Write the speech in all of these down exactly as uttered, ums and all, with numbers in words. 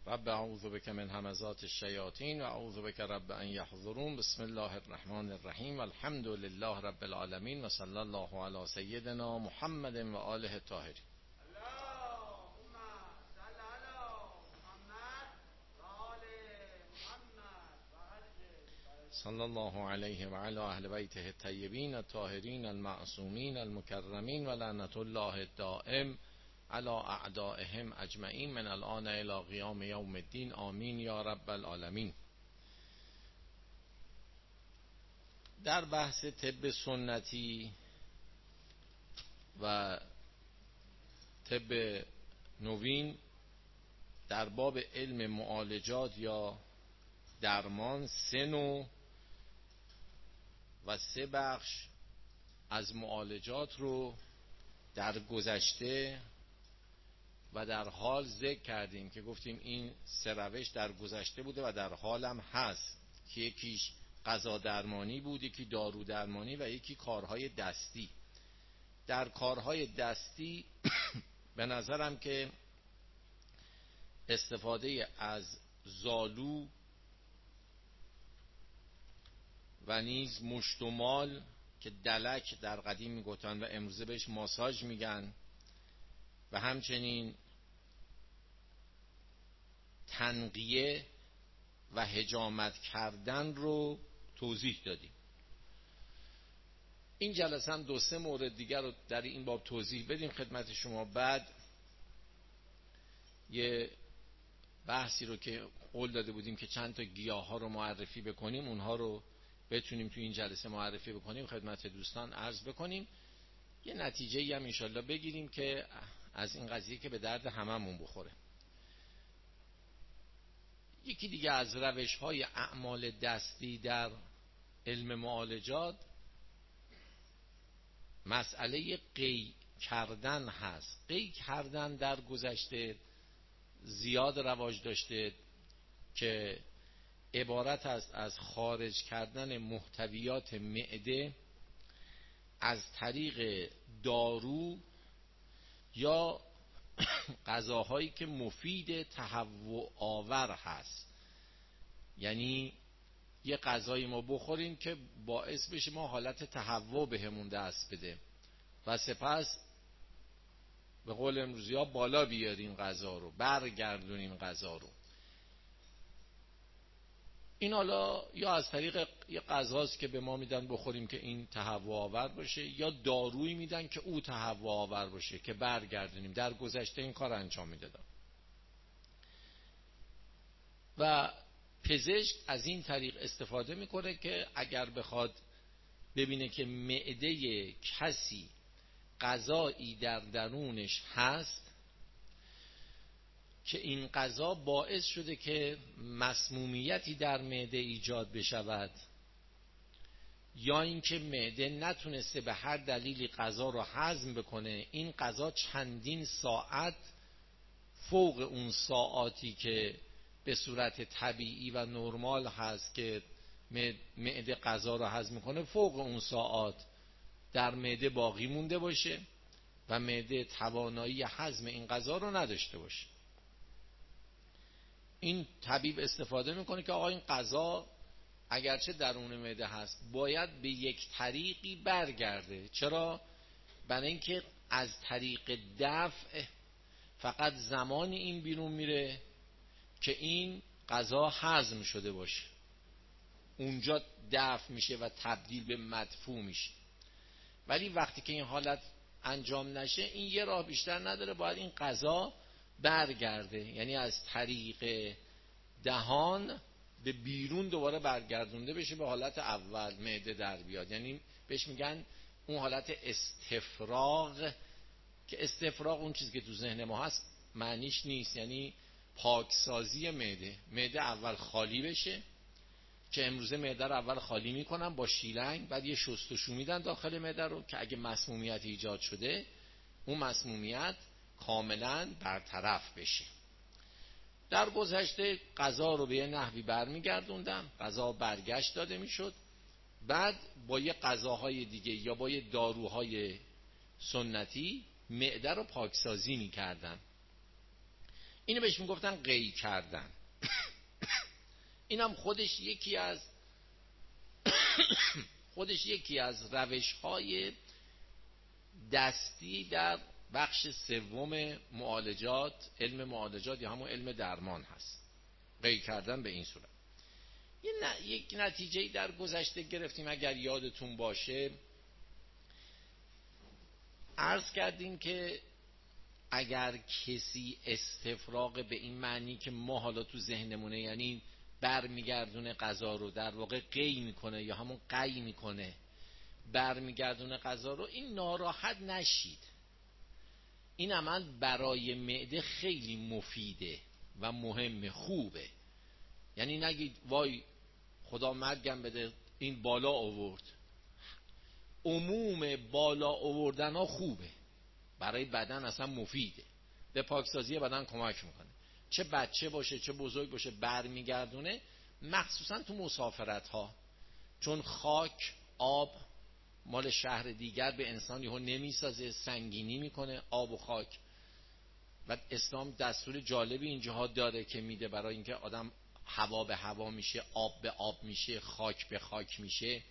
رب اعوذ بک من همزات الشیاطین و اعوذ بک رب ان یحضرون. بسم الله الرحمن الرحیم. الحمد لله رب العالمین و صلی الله علی سیدنا محمد و آله الطاهرین. صلی الله علیه و علی اهل بیته الطیبین الطاهرین المعصومین المکرمین و لعنت الله الدائم علی اعدائهم اجمعین من الان الی قیام یوم الدین. آمین یا رب العالمین. در بحث طب سنتی و طب نوین در باب علم معالجات یا درمان سه نوع و سه بخش از معالجات رو در گذشته و در حال ذکر کردیم که گفتیم این سه روش در گذشته بوده و در حال هم هست که یکیش غذا درمانی بود، یکی دارو درمانی و یکی کارهای دستی. در کارهای دستی به نظرم که استفاده از زالو و نیز مشتمال که دلک در قدیم میگفتن و امروزه بهش ماساژ میگن و همچنین تنقیه و حجامت کردن رو توضیح دادیم. این جلسه هم دو سه مورد دیگر رو در این باب توضیح بدیم خدمت شما. بعد یه بحثی رو که قول داده بودیم که چند تا گیاه ها رو معرفی بکنیم، اونها رو بتونیم تو این جلسه معرفی بکنیم خدمت دوستان عرض بکنیم، یه نتیجه هم انشالله بگیریم که از این قضیه که به درد هممون بخوره. یکی دیگه از روش های اعمال دستی در علم معالجات مسئله قی کردن هست. قی کردن در گذشته زیاد رواج داشته که عبارت است از خارج کردن محتویات معده از طریق دارو یا غذاهایی که مفید تهوع آور هست. یعنی یه غذایی ما بخوریم که باعث بشه ما حالت تهوع بهمون دست بده و سپس به قول امروزی ها بالا بیاریم غذا رو، برگردونیم غذا رو. این حالا یا از طریق یه غذاست که به ما میدن بخوریم که این تهوع آور باشه، یا دارویی میدن که او تهوع آور باشه که برگردونیم. در گذشته این کار انجام میدادن و پزشک از این طریق استفاده میکنه که اگر بخواد ببینه که معده کسی غذایی در درونش هست که این غذا باعث شده که مسمومیتی در معده ایجاد بشود یا اینکه معده نتونسته به هر دلیلی غذا رو هضم بکنه، این غذا چندین ساعت فوق اون ساعاتی که به صورت طبیعی و نرمال هست که معده غذا رو هضم میکنه، فوق اون ساعات در معده باقی مونده باشه و معده توانایی هضم این غذا رو نداشته باشه. این طبیب استفاده میکنه که آقا این غذا اگرچه درون معده هست باید به یک طریقی برگرده. چرا؟ برای اینکه از طریق دفع فقط زمانی این بیرون میره که این غذا هضم شده باشه، اونجا دفع میشه و تبدیل به مدفوع میشه. ولی وقتی که این حالت انجام نشه این یه راه بیشتر نداره، باید این غذا برگرده، یعنی از طریق دهان به بیرون دوباره برگردونده بشه به حالت اول، معده در بیاد. یعنی بهش میگن اون حالت استفراغ، که استفراغ اون چیزی که تو ذهن ما هست معنیش نیست، یعنی پاکسازی معده. معده اول خالی بشه که امروزه معده رو اول خالی میکنن با شیلنگ، بعد یه شستشو میدن داخل معده رو که اگه مسمومیت ایجاد شده اون مسمومیت کاملا برطرف بشه. در گذشته غذا رو به یه نحوی برمیگردوندن، غذا برگشت داده میشد، بعد با یه غذاهای دیگه یا با یه داروهای سنتی معده رو پاکسازی میکردن. اینو بهش میگفتن قی کردن. اینم خودش یکی از خودش یکی از روش‌های دستی در بخش سوم معالجات، علم معالجات یا همون علم درمان هست. قی کردن به این صورت. یه ن... یک نتیجه‌ای در گذشته گرفتیم اگر یادتون باشه، عرض کردیم که اگر کسی استفراغ به این معنی که ما حالا تو ذهنمونه، یعنی برمیگردونه قضا رو، در واقع قی میکنه یا همون قی میکنه برمیگردونه قضا رو، این ناراحت نشید. این عمل برای معده خیلی مفیده و مهمه، خوبه. یعنی نگید وای خدا مرگم بده این بالا آورد. عموم بالا آوردن ها خوبه، برای بدن اصلا مفیده، به پاکسازی بدن کمک میکنه. چه بچه باشه چه بزرگ باشه برمیگردونه، مخصوصا تو مسافرت ها، چون خاک آب مال شهر دیگر به انسان یهو نمیسازه، سنگینی میکنه آب و خاک. و اسلام دستور جالبی اینجاها داره که میده برای اینکه آدم هوا به هوا میشه، آب به آب میشه، خاک به خاک میشه.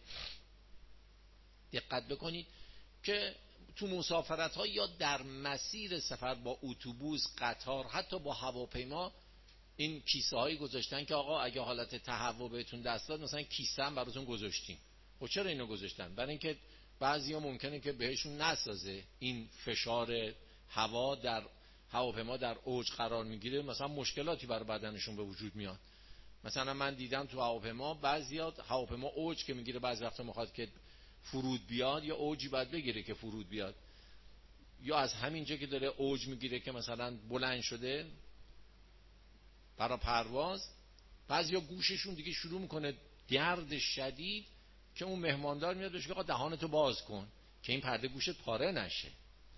دقت بکنید که تو مسافرت ها یا در مسیر سفر با اتوبوس، قطار، حتی با هواپیما این کیسه هایی گذاشتن که آقا اگه حالت تهوع بهتون دست داد مثلا کیسه هم براتون گذاشتیم. خب چرا اینو گذاشتن؟ برای اینکه بعضیا ممکنه که بهشون نسازه این فشار هوا، در هواپیما در اوج قرار میگیره، مثلا مشکلاتی برای بدنشون به وجود میاد. مثلا من دیدم تو هواپیما بعضیا هواپیما اوج که میگیره بعضی وقتا میخواد که فرود بیاد، یا اوجی باید بگیره که فرود بیاد، یا از همینجا که داره اوج میگیره که مثلا بلند شده برای پرواز، بعضیا گوششون دیگه شروع میکنه درد شدید که اون مهماندار میاد بهش میگه دهانتو باز کن که این پرده گوشت پاره نشه.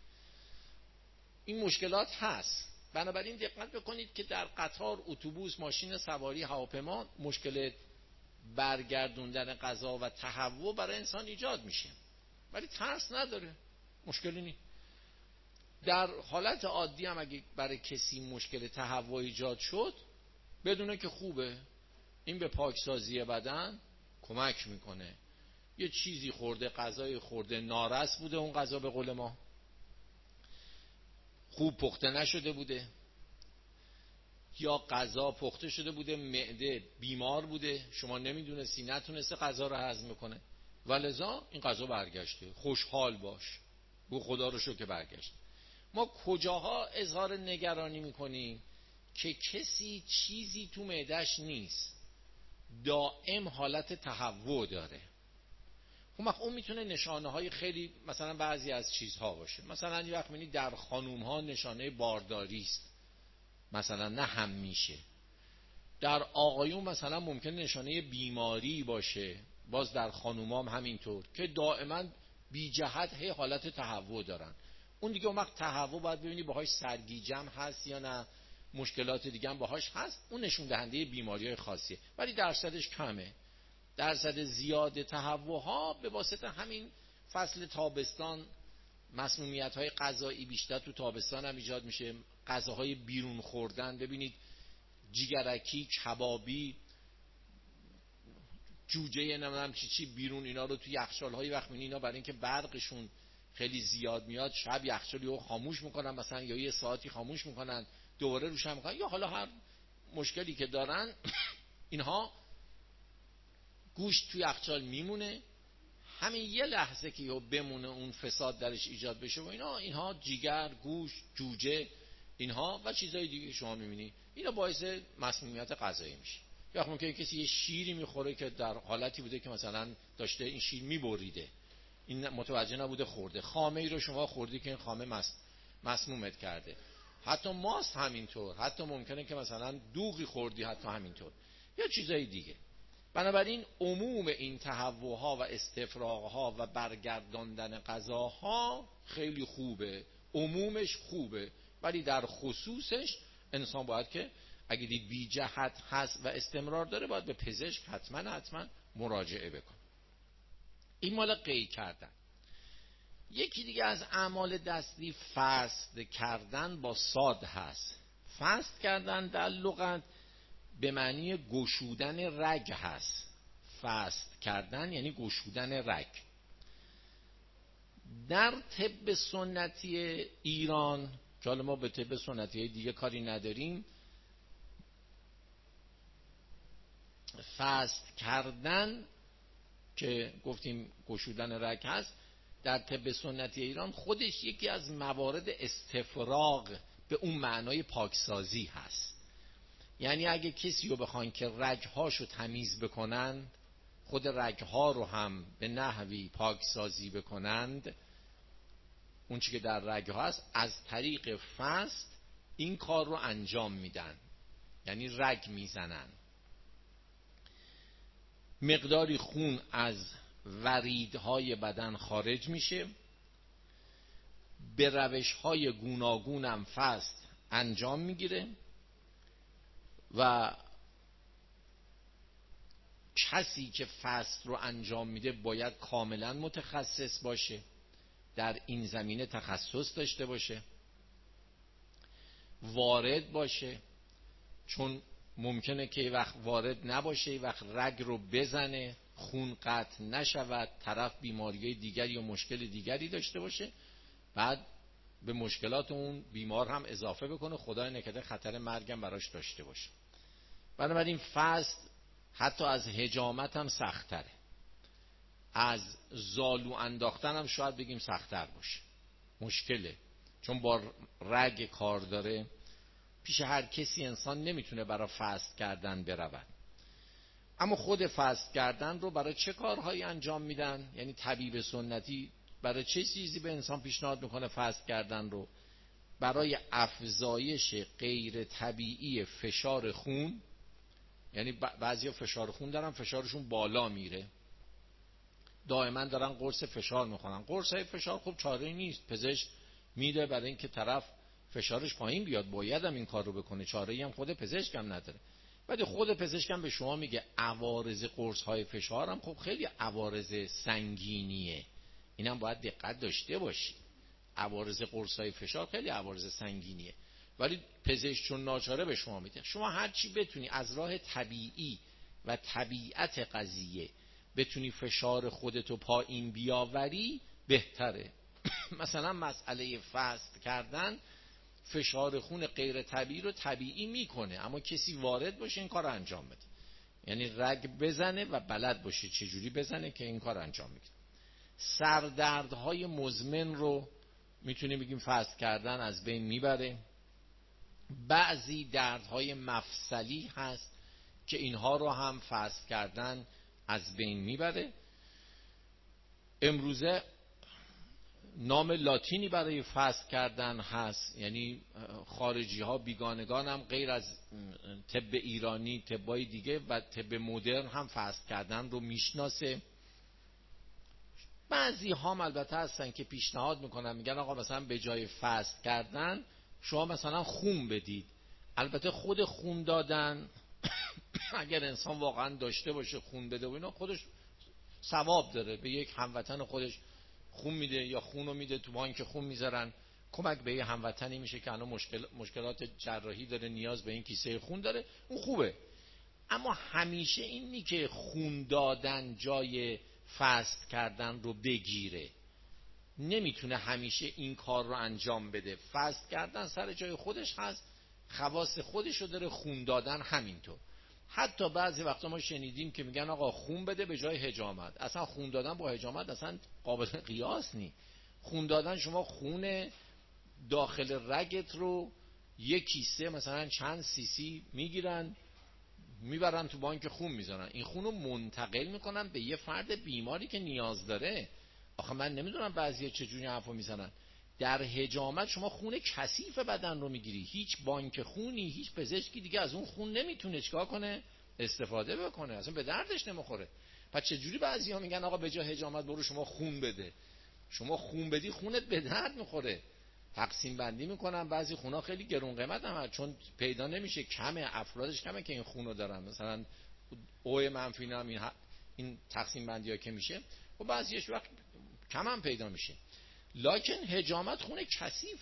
این مشکلات هست. بنابراین دقت بکنید که در قطار، اتوبوس، ماشین سواری، هواپیما مشکل برگردوندن غذا و تهوع برای انسان ایجاد میشه، ولی ترس نداره، مشکلی نیست. در حالت عادی هم اگه برای کسی مشکل تهوع ایجاد شد، بدونه که خوبه، این به پاکسازی بدن کمک میکنه. یه چیزی خورده، غذای خورده نارس بوده، اون غذا به قول ما خوب پخته نشده بوده، یا غذا پخته شده بوده معده بیمار بوده، شما نمیدونستی، نتونسته غذا رو هضم کنه، ولذا این غذا برگشته. خوشحال باش، گو خدا رو شکر که برگشت. ما کجاها اظهار نگرانی میکنیم که کسی چیزی تو معدهش نیست، دائم حالت تهوع داره. خب اون میتونه نشانه های خیلی، مثلا بعضی از چیزها باشه. مثلا یه وقت میبینی در خانوم ها نشانه بارداری است، مثلا نه هم میشه. در آقایون مثلا ممکن نشانه بیماری باشه، باز در خانوم هم همینطور، که دائما بی جهت هی حالت تهوع دارن. اون دیگه اون وقت تهوع باید ببینی باهاش سرگیجه هست یا نه، مشکلات دیگه هم باهاش هست، اون نشون دهنده بیماری‌های خاصیه، ولی درصدش کمه. درصد زیاد تهوع ها به واسطه همین فصل تابستان، مسمومیت های غذایی بیشتر تو تابستان هم ایجاد میشه، غذاهای بیرون خوردن. ببینید جیگرکی، کبابی، جوجه نمیدونم چی چی بیرون، اینا رو تو یخچال های وقت میبینی اینا برای اینکه برقشون خیلی زیاد میاد، شب یخچال رو خاموش میکنن مثلا، یا یه ساعتی خاموش میکنن دوباره روشن میکنن، یا حالا هر مشکلی که دارن اینها گوشت توی یخچال میمونه، همین یه لحظه که یهو بمونه اون فساد درش ایجاد بشه و اینا، اینها جیگر، گوشت، جوجه اینها و چیزهای دیگه شما میبینی، اینا باعث مسمومیت غذایی میشه. یا ممکنه کسی یه شیری میخوره که در حالتی بوده که مثلا داشته این شیر میبریده، این متوجه نبوده خورده، خامه ای رو شما خوردی که این خامه مس... مسمومت کرده. حتی ماست همینطور، حتی ممکنه که مثلا دوغی خوردی، حتی همینطور، یا چیزهای دیگه. بنابراین عموم این تهوع‌ها و استفراغ‌ها و برگرداندن غذاها خیلی خوبه، عمومش خوبه، ولی در خصوصش انسان باید که اگه دید بی جهت هست و استمرار داره، باید به پزشک حتما حتما مراجعه بکن. این مال قی کردن. یکی دیگه از اعمال دستی فصل کردن با صاد هست. فست کردن در لغت به معنی گشودن رگ هست. فست کردن یعنی گشودن رگ. در طب سنتی ایران که حالا ما به طب سنتی دیگه کاری نداریم، فست کردن که گفتیم گشودن رگ هست، در طب سنتی ایران خودش یکی از موارد استفراغ به اون معنای پاکسازی هست. یعنی اگه کسی رو بخوان که رگهاشو تمیز بکنند، خود رگها رو هم به نحوی پاکسازی بکنند، اون چی که در رگها هست از طریق فست این کار رو انجام میدن، یعنی رگ میزنن. مقداری خون از وریدهای بدن خارج میشه، به روشهای گوناگون هم فست انجام میگیره و کسی که فست رو انجام میده باید کاملا متخصص باشه، در این زمینه تخصص داشته باشه، وارد باشه، چون ممکنه که یه وقت وارد نباشه، یه وقت رگ رو بزنه، خون قطع نشود، طرف بیماری دیگری یا مشکل دیگری داشته باشه، بعد به مشکلات اون بیمار هم اضافه بکنه، خدای نکرده خطر مرگم براش داشته باشه. بنابراین فست حتی از حجامت هم سخت‌تره، از زالو انداختن هم شاید بگیم سخت‌تر باشه. مشکله، چون با رگ کار داره. پیش هر کسی انسان نمیتونه برای فست کردن برود. اما خود فست کردن رو برای چه کارهایی انجام میدن؟ یعنی طبیب سنتی برای چه چیزی به انسان پیشنهاد میکنه فست کردن رو؟ برای افزایش غیر طبیعی فشار خون. یعنی بعضیا فشار خون دارن، فشارشون بالا میره، دائما دارن قرص فشار میخورن. قرص های فشار خب چاره نیست، پزشک میده برای اینکه طرف فشارش پایین بیاد، باید هم این کار رو بکنه، چاره ای هم خود پزشک هم نداره. بعد خود پزشک هم به شما میگه عوارض قرص های فشار هم خب خیلی عوارض سنگینیه، اینم باید دقت داشته باشی. عوارض قرص های فشار خیلی عوارض سنگینیه، ولی پزشک چون ناچاره به شما میده. شما هر چی بتونی از راه طبیعی و طبیعت قضیه بتونی فشار خودتو پایین بیاوری بهتره. مثلا مسئله فست کردن فشار خون غیر طبیعی رو طبیعی میکنه، اما کسی وارد باشه این کار رو انجام بده، یعنی رگ بزنه و بلد باشه چجوری بزنه که این کار رو انجام میده. سردردهای مزمن رو میتونیم بگیم فست کردن از بین میبره. بعضی دردهای مفصلی هست که اینها رو هم فست کردن از بین میبره. امروزه نام لاتینی برای فست کردن هست، یعنی خارجی ها بیگانگان هم غیر از طب ایرانی طبای دیگه و طب مدرن هم فست کردن رو میشناسه. بعضی ها البته هستن که پیشنهاد میکنن، میگن آقا مثلا به جای فست کردن شما مثلا خون بدید. البته خود خون دادن اگر انسان واقعا داشته باشه خون بده و اینا، خودش ثواب داره، به یک هموطن خودش خون میده یا خون رو میده تو بانک خون میذارن، کمک به یه هموطنی میشه که الان مشکل مشکلات جراحی داره، نیاز به این کیسه خون داره، اون خوبه. اما همیشه اینی که خون دادن جای فست کردن رو بگیره، نمیتونه همیشه این کار رو انجام بده. فست کردن سر جای خودش هست، خواص خودش رو داره، خون دادن همینطور. حتی بعضی وقتا ما شنیدیم که میگن آقا خون بده به جای حجامت. اصلا خون دادن با حجامت اصلا قابل قیاس نی. خون دادن شما خون داخل رگت رو یک کیسه مثلا چند سی سی میگیرن میبرن تو بانک خون میذارن، این خون رو منتقل میکنن به یه فرد بیماری که نیاز داره. آخه من نمیدونم بعضیا چجوری حرفو میزنن. در حجامت شما خون کثیف بدن رو میگیری، هیچ بانک خونی، هیچ پزشکی دیگه از اون خون نمیتونه چیکار کنه؟ استفاده بکنه، اصلا به دردش نمیخوره. پس چجوری بعضیا میگن آقا به جای حجامت برو شما خون بده؟ شما خون بدی خونت به درد میخوره. تقسیم بندی میکنن، بعضی خونا خیلی گرون قیمت هم هست چون پیدا نمیشه، کمه، افرادش کمه که این خونو دارن، مثلا او منفی نام این, این تقسیم بندی ها که میشه و بعضیش وقت کم هم پیدا میشه. لکن حجامت خون کثیفه،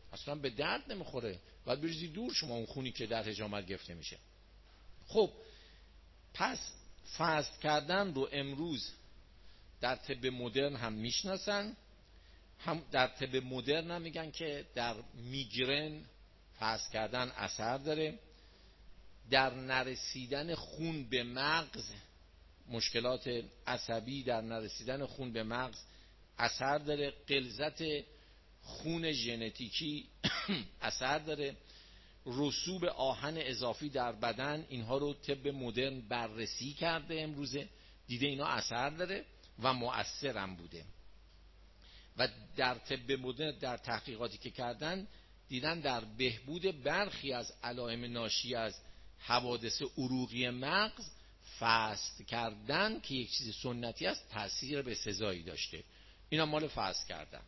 اصلا به درد نمیخوره، باید بریزی دور شما اون خونی که در حجامت گرفته میشه. خب پس فست کردن رو امروز در طب مدرن هم میشناسن، هم در طب مدرن هم میگن که در میگرن فست کردن اثر داره، در نرسیدن خون به مغز، مشکلات عصبی در نرسیدن خون به مغز اثر داره، غلظت خون ژنتیکی اثر داره، رسوب آهن اضافی در بدن، اینها رو طب مدرن بررسی کرده امروزه، دیده اینا اثر داره و مؤثرم بوده. و در طب مدرن در تحقیقاتی که کردن دیدن در بهبود برخی از علائم ناشی از حوادث عروقی مغز فست کردن که یک چیز سنتی است تأثیر به سزایی داشته. اینا مال فست کردن.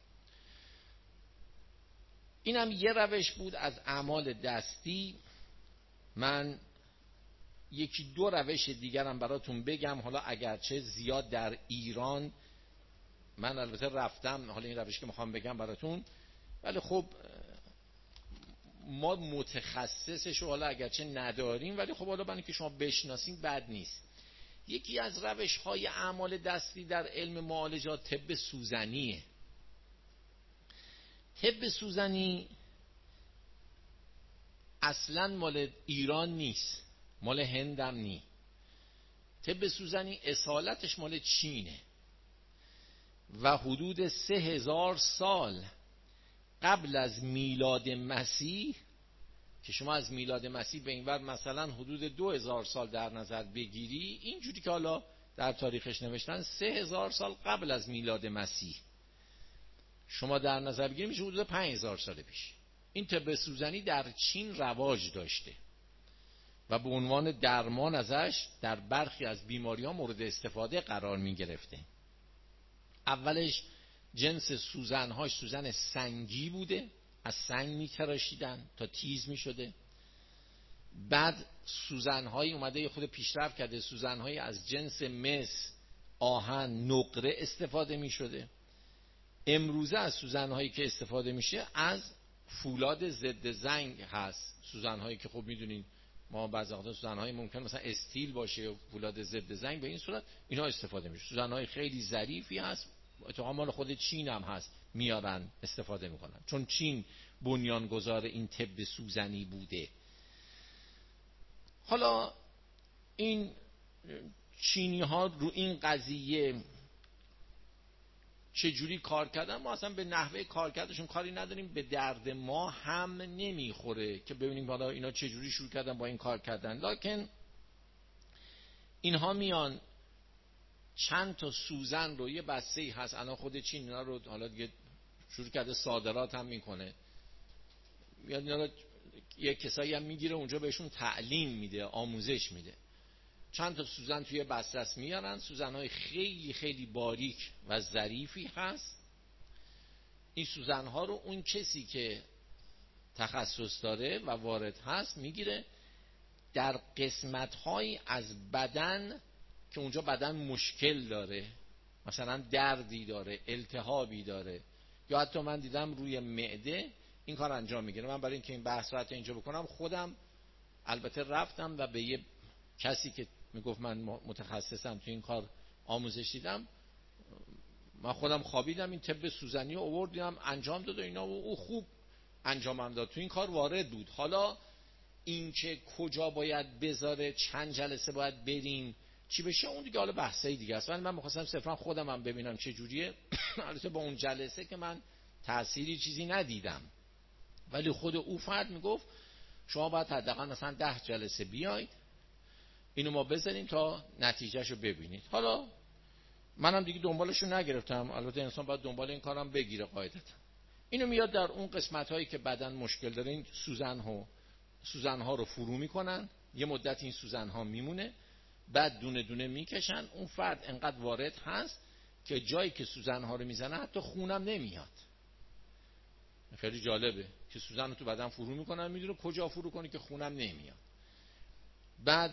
اینم یه روش بود از اعمال دستی. من یکی دو روش دیگرم براتون بگم، حالا اگرچه زیاد در ایران من البته رفتم، حالا این روش که میخوام بگم براتون، ولی خب ما متخصصش حالا اگرچه نداریم، ولی خب حالا برای که شما بشناسین بد نیست. یکی از روش های اعمال دستی در علم معالجات طب سوزنیه. طب سوزنی اصلا مال ایران نیست، مال هندم نی. طب سوزنی اصالتش مال چینه و حدود سه هزار سال قبل از میلاد مسیح، که شما از میلاد مسیح به این ور مثلا حدود دو هزار سال در نظر بگیری، اینجوری که حالا در تاریخش نوشتن سه هزار سال قبل از میلاد مسیح شما در نظر بگیری میشه حدود پنج هزار سال پیش. این طب سوزنی در چین رواج داشته و به عنوان درمان ازش در برخی از بیماری‌ها مورد استفاده قرار می گرفته. اولش جنس سوزن‌هاش سوزن سنگی بوده، از سنگ می تراشیدن تا تیز می شده. بعد سوزن‌هایی اومده یه خود پیشرفت کرده، سوزن‌هایی از جنس مس، آهن، نقره استفاده می شده. امروزه از سوزن‌هایی که استفاده میشه از فولاد ضد زنگ هست. سوزن‌هایی که خب میدونین ما بعضی وقتا سوزن‌های ممکن مثلا استیل باشه، فولاد ضد زنگ، به این صورت اینا استفاده میشه. سوزن‌های خیلی ظریفی هست، اتفاقا مال خود چین هم هست، میارن استفاده میکنن، چون چین بنیانگذار این طب سوزنی بوده. حالا این چینی ها رو این قضیه چه جوری کار کردن، ما اصلا به نحوه کار کردشون کاری نداریم، به درد ما هم نمیخوره که ببینیم حالا اینا چه جوری شروع کردن با این کار کردن. لکن اینها میان چند تا سوزن رو، یه بسته هست الان خود چین اینا رو حالا دیگه شروع کرده صادرات هم میکنه، میاد اینا رو یه کسایی هم میگیره اونجا بهشون تعلیم میده، آموزش میده. چند تا سوزن توی بسته است میارن، سوزن‌های خیلی خیلی باریک و ظریفی هست. این سوزن‌ها رو اون کسی که تخصص داره و وارد هست میگیره در قسمت‌های از بدن که اونجا بدن مشکل داره، مثلا دردی داره، التهابی داره، یا حتی من دیدم روی معده این کار انجام میگیره. من برای اینکه این بحث رو اینجا بکنم خودم البته رفتم و به یه کسی که میگفت من متخصصم تو این کار آموزش دیدم، من خودم خوابیدم این طب سوزنی رو آوردم انجام داد و اینا و او خوب انجامم داد، تو این کار وارد بود. حالا این که کجا باید بذاره، چند جلسه باید بریم، چی بشه، اون دیگه حالا بحثای دیگه است. ولی من می‌خواستم صرفا خودم هم ببینم چه جوریه. البته با اون جلسه که من تأثیری چیزی ندیدم، ولی خود او فرد میگفت شما باید حداقل مثلا ده جلسه بیاید اینو ما بزنیم تا نتیجهشو ببینید. حالا منم دیگه دنبالشو نگرفتم، البته انسان باید دنبال این کارم بگیره قاعدتا. اینو میاد در اون قسمت‌هایی که بدن مشکل داره این سوزن‌ها سوزن‌ها رو فرو میکنن، یه مدت این سوزن‌ها میمونه، بعد دونه دونه میکشن. اون فرد انقدر وارد هست که جایی که سوزن‌ها رو میزنه حتی خونم نمیاد. خیلی جالبه که سوزن رو تو بدن فرو میکنن، میدونه کجا فرو کنه که خونم نمیاد. بعد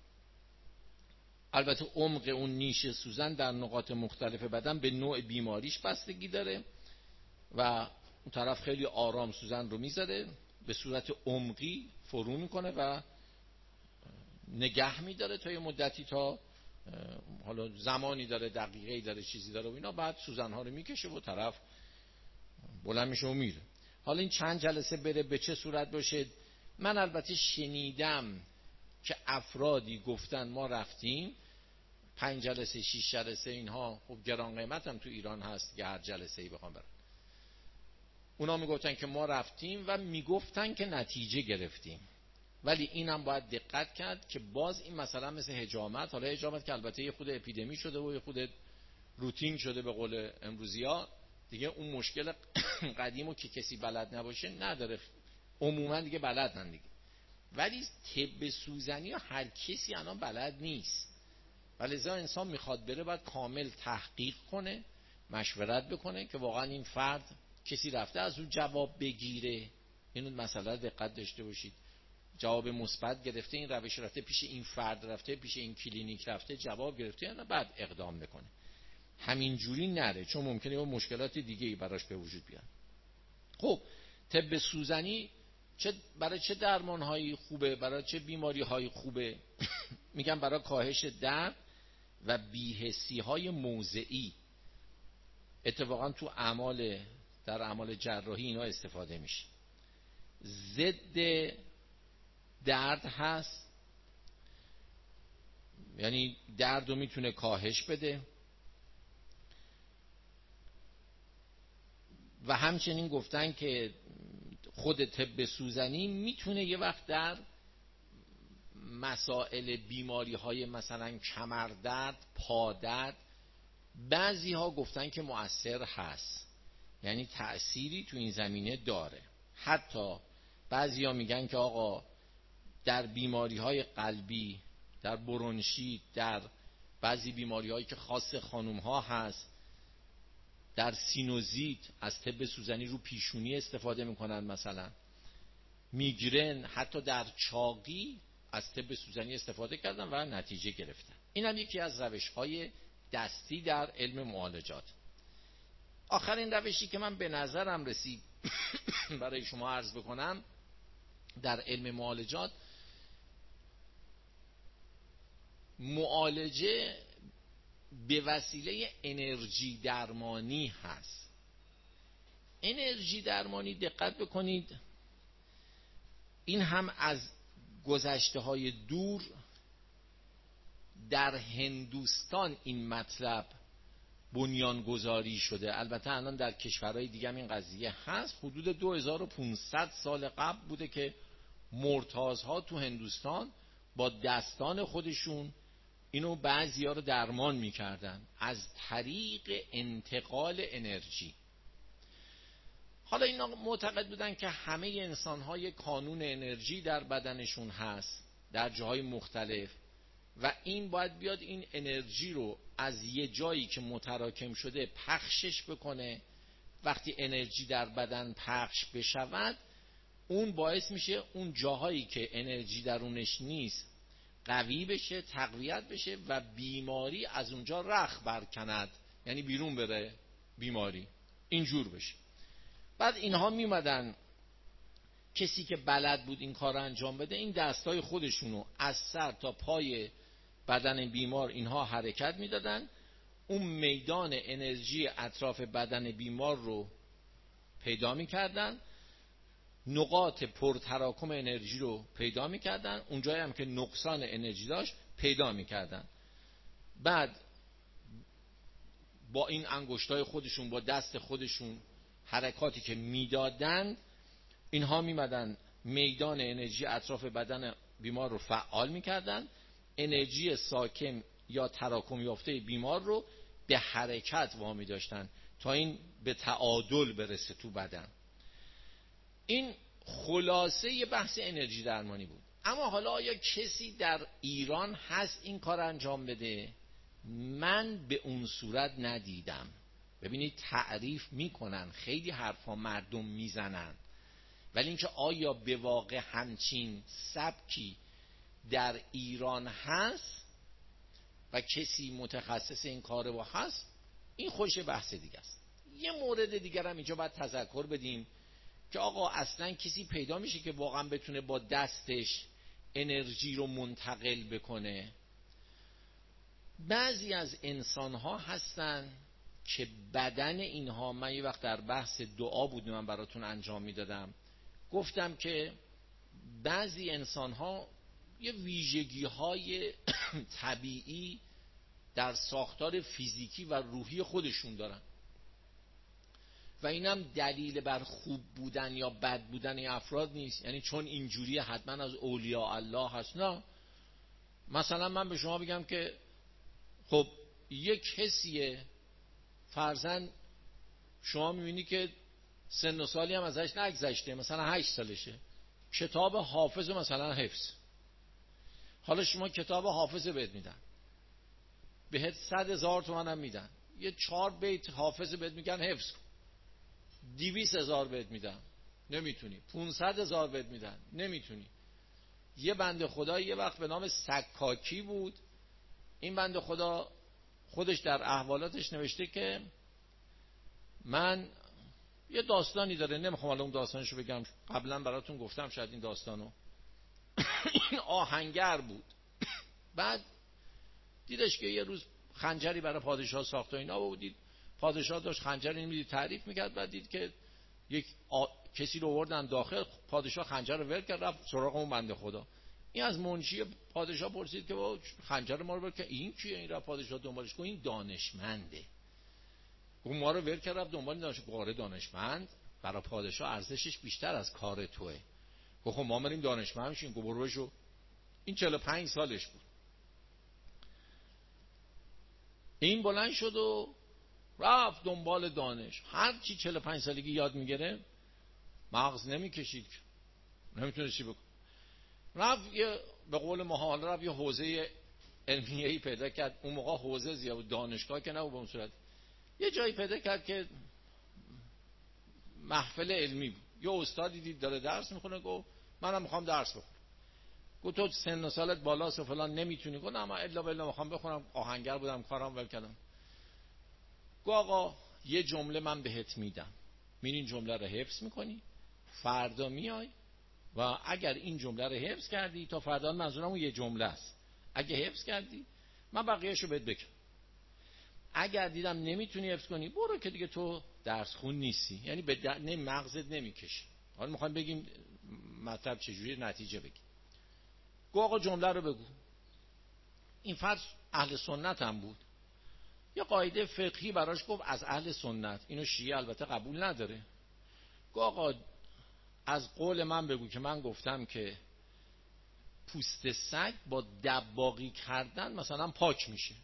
البته عمق اون نیش سوزن در نقاط مختلف بدن به نوع بیماریش بستگی داره و اون طرف خیلی آرام سوزن رو میذاره، به صورت عمقی فرو میکنه و نگه میداره تا یه مدتی، تا حالا زمانی داره، دقیقه‌ای داره، چیزی داره و اینا، بعد سوزن ها رو میکشه و طرف بلند میشه و میره. حالا این چند جلسه بره به چه صورت باشه؟ من البته شنیدم که افرادی گفتن ما رفتیم پنج جلسه شش جلسه، اینها خب گران قیمت هم تو ایران هست که هر جلسه ای بخوام برن، اونا میگفتن که ما رفتیم و میگفتن که نتیجه گرفتیم. ولی اینم باید دقت کرد که باز این مثلا مثل حجامت، حالا حجامت که البته یه خود اپیدمی شده و یه خود روتین شده به قول امروزیا دیگه، اون مشکل قدیمو که کسی بلد نباشه نداره، عموما دیگه بلدن دیگه. ولی طب سوزنی ها هر کسی الان بلد نیست، ولی لذا انسان میخواد بره باید کامل تحقیق کنه، مشورت بکنه که واقعا این فرد کسی رفته از اون جواب بگیره. اینو مسئله دقت داشته باشید، جواب مثبت گرفته، این روش رفته پیش این فرد، رفته پیش این کلینیک، رفته جواب گرفته، یا بعد اقدام بکنه. همین جوری نره، چون ممکنه اون مشکلات دیگه ای براش به وجود بیاد. خب طب سوزنی چه برای چه درمان هایی خوبه، برای چه بیماری هایی خوبه؟ میگم برای کاهش درد و بی‌حسی های موضعی. اتفاقا تو اعمال در اعمال جراحی اینا استفاده میشه. ضد درد هست، یعنی درد رو میتونه کاهش بده، و همچنین گفتن که خود طب سوزنی میتونه یه وقت در مسائل بیماری های مثلا کمردرد، پادرد، بعضی ها گفتن که مؤثر هست، یعنی تأثیری تو این زمینه داره. حتی بعضی ها میگن که آقا در بیماری های قلبی، در برونشیت، در بعضی بیماری هایی که خاص خانوم ها هست، در سینوزیت از طب سوزنی رو پیشونی استفاده میکنن، مثلا میگرن، حتی در چاقی از طب سوزنی استفاده کردن و نتیجه گرفتن. این هم یکی از روش های دستی در علم معالجات. آخرین روشی که من به نظرم رسید برای شما عرض بکنم در علم معالجات، معالجه به وسیله انرژی درمانی هست. انرژی درمانی دقت بکنید، این هم از گذشته های دور در هندوستان این مطلب بنیانگذاری شده. البته الان در کشورهای دیگه هم این قضیه هست. حدود دو هزار و پانصد سال قبل بوده که مرتازها تو هندوستان با دستان خودشون اینو بعضی ها رو درمان میکردن از طریق انتقال انرژی. حالا اینا معتقد بودن که همه انسان ها یک کانون انرژی در بدنشون هست در جاهای مختلف، و این باید بیاد این انرژی رو از یه جایی که متراکم شده پخشش بکنه. وقتی انرژی در بدن پخش بشود، اون باعث میشه اون جاهایی که انرژی درونش نیست قوی بشه، تقویت بشه و بیماری از اونجا رخ برکند، یعنی بیرون بره بیماری، اینجور بشه. بعد اینها میمدن، کسی که بلد بود این کار انجام بده، این دستای خودشونو از سر تا پای بدن بیمار اینها حرکت میدادن، اون میدان انرژی اطراف بدن بیمار رو پیدا میکردن، نقاط پرتراکم انرژی رو پیدا میکردن، اونجایی هم که نقصان انرژی داشت پیدا میکردن. بعد با این انگشتای خودشون، با دست خودشون حرکاتی که میدادن، اینها میمدن میدان انرژی اطراف بدن بیمار رو فعال میکردن، انرژی ساکن یا تراکم یافته بیمار رو به حرکت وامی داشتن تا این به تعادل برسه تو بدن. این خلاصه بحث انرژی درمانی بود. اما حالا آیا کسی در ایران هست این کار انجام بده؟ من به اون صورت ندیدم. ببینید تعریف میکنن، خیلی حرفا مردم میزنن، ولی اینکه آیا به واقع همچین سبکی در ایران هست و کسی متخصص این کاره و هست، این خوش بحث دیگه است. یه مورد دیگر هم اینجا باید تذکر بدیم که آقا اصلا کسی پیدا میشه که واقعا بتونه با دستش انرژی رو منتقل بکنه؟ بعضی از انسان‌ها هستن که بدن اینها، من یه وقت در بحث دعا بود من براتون انجام میدادم، گفتم که بعضی انسان‌ها یه ویژگی‌های طبیعی در ساختار فیزیکی و روحی خودشون دارن و اینم دلیل بر خوب بودن یا بد بودن این افراد نیست، یعنی چون اینجوری حتما از اولیاء الله هست، نه. مثلا من به شما بگم که خب یک کسیه فرضاً شما میبینی که سن و سالی هم ازش نگذشته، مثلا هشت سالشه، کتاب حافظ مثلا حفظ، حالا شما کتاب حافظ بهت میدن، بهت صد هزار تومن هم میدن، یه چهار بیت حافظ بهت میگن حفظ کن، دیویس هزار بهت میدن نمیتونی، پونصد هزار بهت میدن نمیتونی. یه بنده خدا یه وقت به نام سکاکی بود، این بنده خدا خودش در احوالاتش نوشته که من یه داستانی داره، نمیخوام الان اون داستانشو بگم، قبلا براتون گفتم شاید این داستانو. این آهنگر بود، بعد دیدش که یه روز خنجری برای پادشاه ساخت و اینا و دید پادشاه داشت خنجر این میدید تعریف میکرد، بعد دید که یک آ... کسی رو آوردن داخل، پادشاه خنجر رو ول کرد رفت سراغ اون بنده خدا. این از منشی پادشاه پرسید که با خنجر ما رو ول کرد، این کیه؟ این رفت پادشاه دنبالش گفت این دانشمنده. گفت ما رو ول کرد رفت دنبال دانش قاره دانشمند برای پادشاه ارزشش بیشتر از کار توئه. گفت خب ما بریم دانشمند میشیم. گفت برو بشو. این چهل و پنج سالش بود. این بلند شد و رفت دنبال دانش. هر چی چهل و پنج سالگی یاد میگیره مغز نمیکشید، نمیتونه چی بکنه. رفت یه به قول محال رفت یه حوزه علمیه‌ای پیدا کرد. اون موقع حوزه زیاد دانشگاه که نبود به اون صورت. یه جایی پیدا کرد که محفل علمی بود. یه استادی دید داره درس میخونه، گفت منم میخوام درس بخونم. گفت تو سن و سالت بالاست و فلان نمیتونی. گفت اما الا بالله میخوام بخونم، آهنگر بودم کارام ول کردم. گفت آقا یه جمله من بهت میدم، میری این جمله رو حفظ میکنی، فردا میای و اگر این جمله رو حفظ کردی، تا فردا منظورم اون یه جمله است، اگه حفظ کردی من بقیه‌شو بهت بگم. اگر دیدم نمیتونی حفظ کنی برو که دیگه تو درس خون نیستی، یعنی به در... نه مغزت نمیکشه. حالا میخوایم بگیم مطلب چجوری نتیجه بگیم. گو آقا جمله رو بگو. این فرد اهل سنت هم بود، یه قاعده فقهی براش گفت از اهل سنت، اینو شیعه البته قبول نداره. گو آقا از قول من بگو که من گفتم که پوست سگ با دباغی کردن مثلا پاک میشه.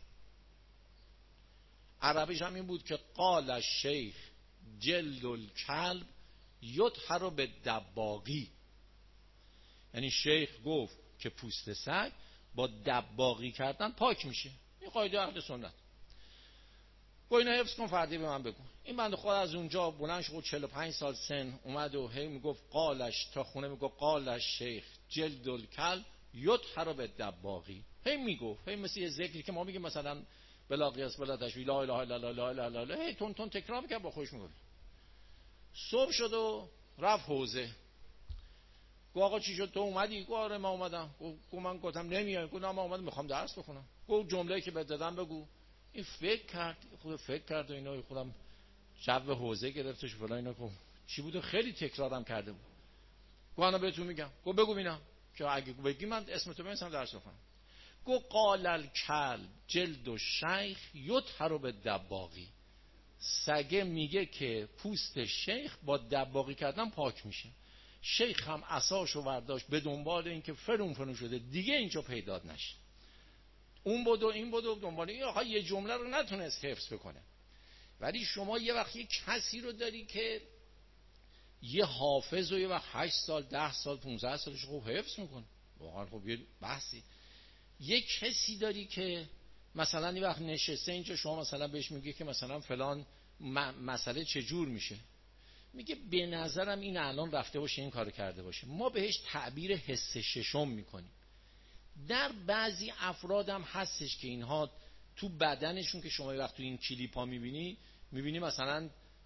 عربیش هم این بود که قال الشیخ جلد الکلب یطهر بالدباغی، یعنی شیخ گفت که پوست سگ با دباغی کردن پاک میشه. این قاعده اهل سنت. گو اینو حفظ کن فردی به من بگو. این بنده خدا از اونجا بلند شد، چهل و پنج سال سن اومد و هی میگفت قالش، تا خونه میگفت قالش شیخ جلد الکلب یطهر بالدباغی. هی میگفت، هی مثل یه ذکری که ما میگیم مثلا بلا قیاس بلا تشبیه لا اله الا الله لا اله الا الله، هی تون تون تکرار میکرد با خودش میگفت. صبح شد و رفت حوزه. گفت آقا چی شد تو اومدی؟ گفت آره من اومدم. گفت من گفتم نمیای. گفت نه من اومدم میخوام درس بخونم. گفت جمله‌ای که بهت دادم بگو. این فکر کرد، خود فکر کرد و اینا، خودم جو حوزه گرفتش فلان اینا. گفت چی بود؟ خیلی تکرارم کرده بود. گفت انا بهتون میگم. گفت بگو ببینم که اگه بگی من اسم تو بنویسم درس بخونم. گفت قال الکلب جلد الشیخ یطهر بالدباغی. سگه میگه که پوست شیخ با دباغی کردن پاک میشه. شیخ هم عصاشو برداشت به دنبال این که فرون فرون شده دیگه اینجا پیدا نشه. اون بود و این بود و دنبال این. آقا یه جمله رو نتونست حفظ بکنه. ولی شما یه وقت یه کسی رو داری که یه حافظ و یه وقت هشت سال ده سال پونزده سالش خوب حفظ میکنه، واقعا خب یه بحثی. یه کسی داری که مثلا یه وقت نشسته اینجا، شما مثلا بهش میگه که مثلا فلان مسئله چجور میشه، میگه به نظرم این الان رفته باشه این کارو کرده باشه. ما بهش تعبیر حس ششم میکنیم. در بعضی افراد هم هستش که اینها تو بدنشون که شما وقت تو این کلیپ ها میبینی میبینی مثلا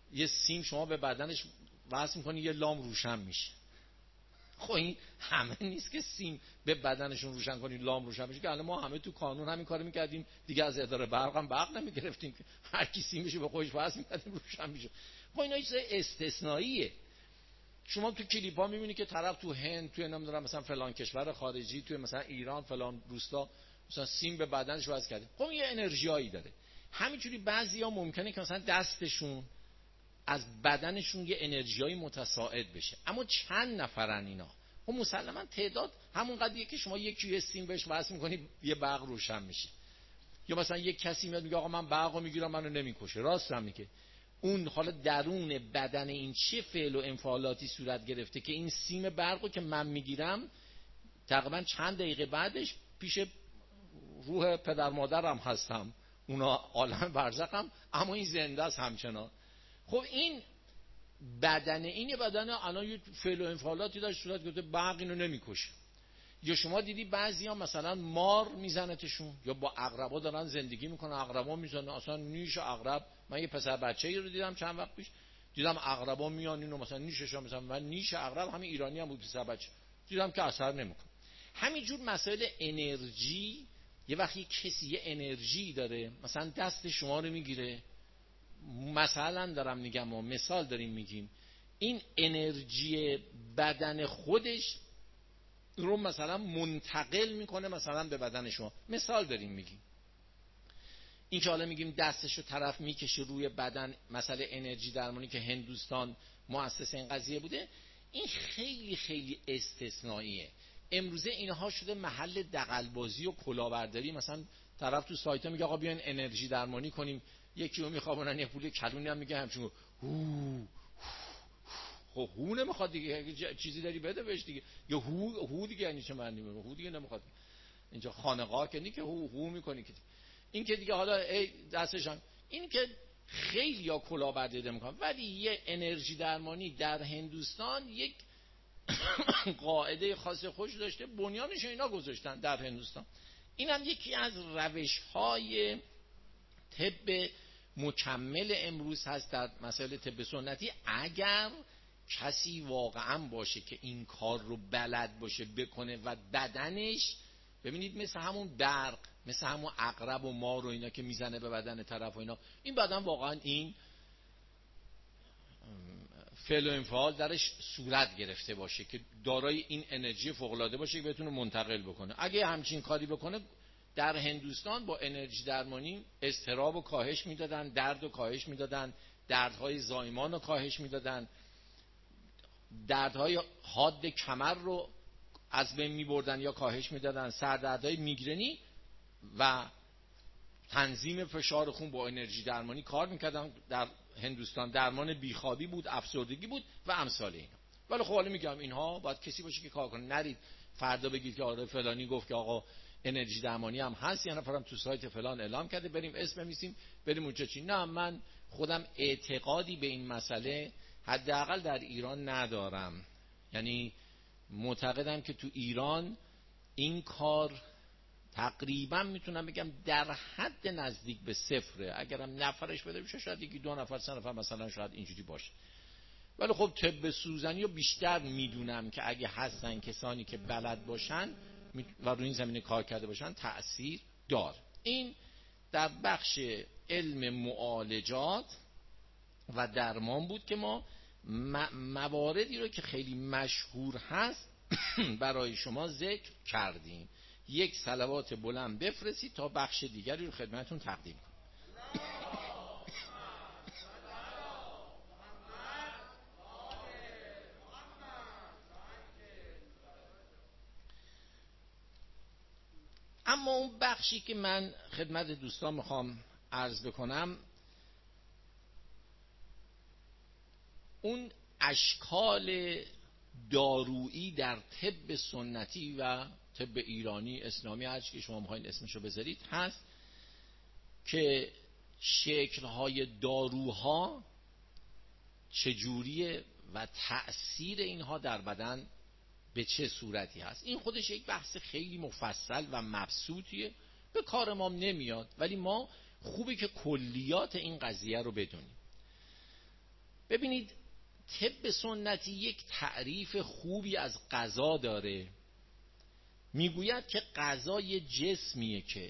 یه سیم شما به بدنش وصل میکنی یه لام روشن میشه. خب این همه نیست که سیم به بدنشون روشن کنی لام روشن بشه، که الان ما همه تو کانون همین کارو میکردیم دیگه، از اداره برق هم برق نمیگرفتیم که هر کی سیمشو به خودش وصل میکردیم روشن میشه. خب اینا چیز استثنائیه. شما تو کلیپا میبینی که طرف تو هند، تو نمیدونم مثلا فلان کشور خارجی، تو مثلا ایران فلان روستا مثلا سیم به بدنش وصل کرده. خب یه انرژیایی داره. همینجوری بعضیا ممکنه که مثلا دستشون از بدنشون یه انرژیای متصاعد بشه، اما چند نفرن اینا؟ خب مسلما تعداد همون قدریه که شما یک یو سیم بهش وصل میکنی یه برق روشن میشه. یا مثلا یک کسی میاد میگه آقا من برقو میگیرم منو نمیکشه، راست هم میگه. اون حالا درون بدن این چه فعل و انفعالاتی صورت گرفته که این سیم برقو که من میگیرم تقریبا چند دقیقه بعدش پیش روح پدر مادرم هستم، اونا عالم برزخم، اما این زنده است همچنان. خب این بدن این بدن الان یه فعل و انفعالاتی داشت صورت گرفته، برق اینو نمیکشه. یا شما دیدی بعضیا مثلا مار میزنتشون، یا با عقربا دارن زندگی میکنن، عقربا میزنه اصلا نیش عقرب. من یه پسر بچه‌ای رو دیدم چند وقت پیش، دیدم عقربا میان اینو مثلا نیشش مثلا، من نیش عقرب همین ایرانی هم بود پسر بچه، دیدم که اثر نمیکنه. همینجور مسائل انرژی، یه وقتی کسی یه انرژی داره مثلا دست شما رو میگیره، مثلا دارم میگم و مثال داریم میگیم، این انرژی بدن خودش رو مثلا منتقل میکنه مثلا به بدن شما. مثال داریم میگیم این که حالا میگیم دستشو طرف میکشه روی بدن، مسئله انرژی درمانی که هندوستان مؤسس این قضیه بوده، این خیلی خیلی استثنائیه. امروزه اینها شده محل دغل‌بازی و کلاهبرداری. مثلا طرف تو سایت میگه آقا بیاین انرژی درمانی کنیم، یکی رو میخوابونن یه پول کلونی هم میگه همچون هو خب هو نمیخواد دیگه، چیزی داری بده بهش دیگه. یا هو هو دیگه یعنی چه معنی میکنه؟ هو دیگه نمیخواد. اینجا خانقاه که نی که هو هو میکنی که این که دیگه حالا ای دستشان این که خیلی یا کلاهبرداری میکنن. ولی یه انرژی درمانی در هندوستان یک قاعده خاص خوش داشته، بنیانش اینا گذاشتن در هندوستان. این هم یکی از روش‌های طب مکمل امروز هست در مسائل طب سنتی. اگر کسی واقعا باشه که این کار رو بلد باشه بکنه و بدنش، ببینید مثل همون برق، مثل همون عقرب و مار و اینا که میزنه به بدن طرف و اینا، این بدن واقعا این فعل و انفعال درش صورت گرفته باشه که دارای این انرژی فوق‌العاده باشه که بتونه منتقل بکنه. اگه همچین کاری بکنه، در هندوستان با انرژی درمانی اضطراب رو کاهش میدادن، درد رو کاهش میدادن، دردهای زایمان رو کاهش میدادن، دردهای حاد کمر رو از بین میبردن یا کاهش میدادن، سردردهای میگرنی و تنظیم فشار خون با انرژی درمانی کار میکردن. در هندوستان درمان بیخوابی بود، افسردگی بود و امثال اینا. ولی خب حالا میگم اینها باید کسی باشه که کار کنه. نرید فردا بگید که آره فلانی گفت که آقا انرژی درمانی هم هست، یعنی نفرم تو سایت فلان اعلام کرده بریم اسم بنویسیم بریم اونجا چی. نه، من خودم اعتقادی به این مسئله حداقل در ایران ندارم. یعنی معتقدم که تو ایران این کار تقریبا میتونم بگم در حد نزدیک به صفره. اگرم نفرش بده بشه شاید یکی دو نفر سه نفر مثلا شاید اینجوری باشه. ولی خب طب سوزنی رو بیشتر میدونم که اگه هستن کسانی که بلد باشن و روی این زمینه کار کرده باشن تأثیر دار. این در بخش علم معالجات و درمان بود که ما مواردی رو که خیلی مشهور هست برای شما ذکر کردیم. یک صلوات بلند بفرستید تا بخش دیگری رو خدمتتون تقدیم کنم. اما اون بخشی که من خدمت دوستان میخوام عرض بکنم، اون اشکال دارویی در طب سنتی و طب ایرانی اسلامی هر چی که شما میخواین اسمشو بذارید هست، که شکل‌های داروها چجوریه و تأثیر اینها در بدن به چه صورتی هست. این خودش یک بحث خیلی مفصل و مبسوطیه، به کار ما نمیاد، ولی ما خوبه که کلیات این قضیه رو بدونیم. ببینید طب سنتی یک تعریف خوبی از غذا داره. میگوید که غذا یه جسمیه که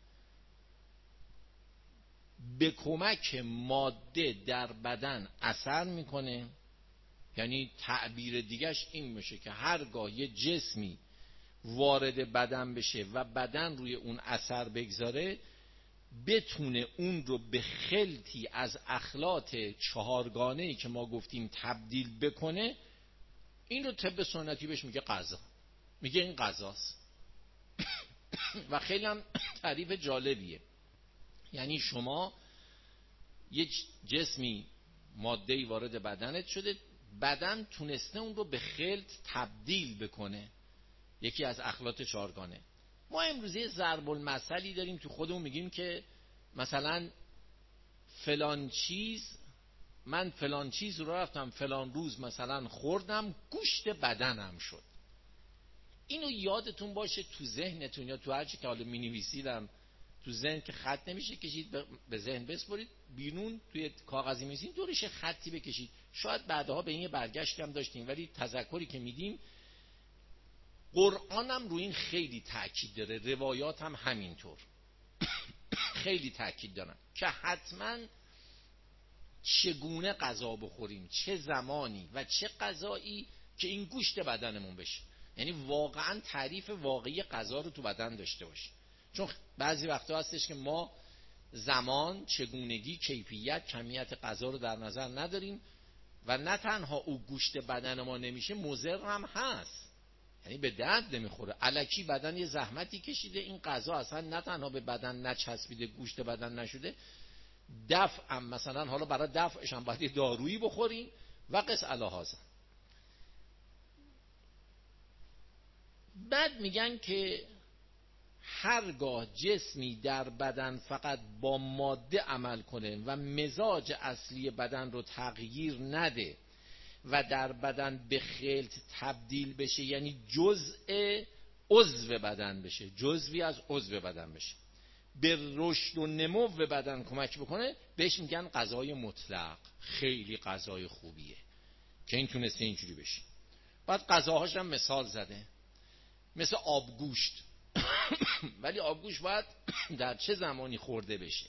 به کمک ماده در بدن اثر میکنه. یعنی تعبیر دیگش این میشه که هرگاه یه جسمی وارد بدن بشه و بدن روی اون اثر بگذاره، بتونه اون رو به خلطی از اخلاط چهارگانه‌ای که ما گفتیم تبدیل بکنه. این رو طب سنتی بهش میگه غذا، میگه این غذاست. و خیلی هم تعریف جالبیه. یعنی شما یه جسمی ماده‌ای وارد بدنت شده، بدن تونسته اون رو به خلط تبدیل بکنه، یکی از اخلاط چهارگانه. ما امروزه ضرب المثلی داریم تو خودمون، میگیم که مثلا فلان چیز، من فلان چیز رو رفتم فلان روز مثلا خوردم، گوشت بدنم شد. اینو یادتون باشه تو ذهنتون یا تو هرچی که حالا می نویسیدم تو ذهن که خط نمیشه کشید، به ذهن بسپرید بیرون، توی کاغذی می‌نویسین دورش خطی بکشید. شاید بعدها به این یه برگشتی هم داشتیم، ولی تذکری که میدیم قرآن هم روی این خیلی تأکید داره، روایات هم همینطور خیلی تأکید دارن که حتما چگونه غذا بخوریم، چه زمانی و چه غذایی که این گوشت بدنمون بشه. یعنی واقعا تعریف واقعی غذا رو تو بدن داشته باشیم. چون بعضی وقتا هستش که ما زمان، چگونگی، کیفیت، کمیت غذا رو در نظر نداریم و نه تنها او گوشت بدن ما نمیشه، مضر هم هست، یعنی به درد نمیخوره. الکی بدن یه زحمتی کشیده، این غذا اصلا نه تنها به بدن نچسبیده، گوشت بدن نشده، دفع هم مثلا حالا برای دفعش هم باید دارویی بخوریم و قص الهازم. بعد میگن که هرگاه جسمی در بدن فقط با ماده عمل کنه و مزاج اصلی بدن رو تغییر نده و در بدن به خلط تبدیل بشه، یعنی جزء عضو بدن بشه، جزوی از عضو بدن بشه، به رشد و نمو بدن کمک بکنه، بهش میگن غذای مطلق. خیلی غذای خوبیه که این تونسته اینجوری بشه. بعد غذاهاش هم مثال زده، مثل آبگوشت ولی آبگوشت باید در چه زمانی خورده بشه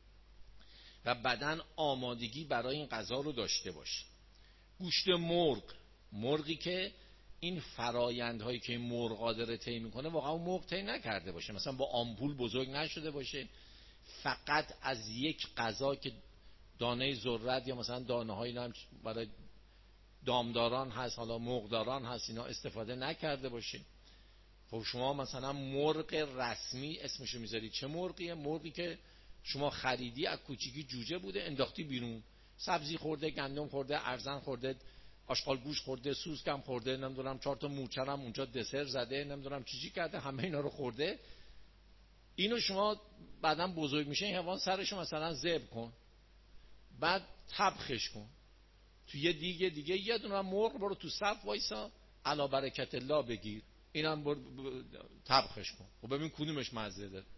و بدن آمادگی برای این غذا رو داشته باشه. گوشت مرغ، مرغی که این فرایندهایی که این مرغ داره طی میکنه واقعا اون مرغ طی نکرده باشه، مثلا با آمپول بزرگ نشده باشه، فقط از یک غذا که دانه ذرت یا مثلا دانه هایی هم برای دامداران هست، حالا مرغداران هست، اینا استفاده نکرده باشه. خب شما مثلا مرغ رسمی اسمشو میذاری، چه مرغیه؟ مرغی که شما خریدی از کوچیکی جوجه بوده انداختی بیرون، سبزی خورده، گندم خورده، ارزن خورده، آشغال گوش خورده، سوسکم خورده، نمیدونم چهار تا موچرم اونجا دسر زده، نمیدونم چی چی کرده، همه اینا رو خورده. اینو شما بعدم بزرگ میشه، این حیوان سرشو مثلا ذبح کن، بعد طبخش کن تو یه دیگه دیگه یه دونه مرغ برو تو صف وایسا علی برکت الله بگیر، اینم بر... طبخش کن و ببین کدومش مزه داره.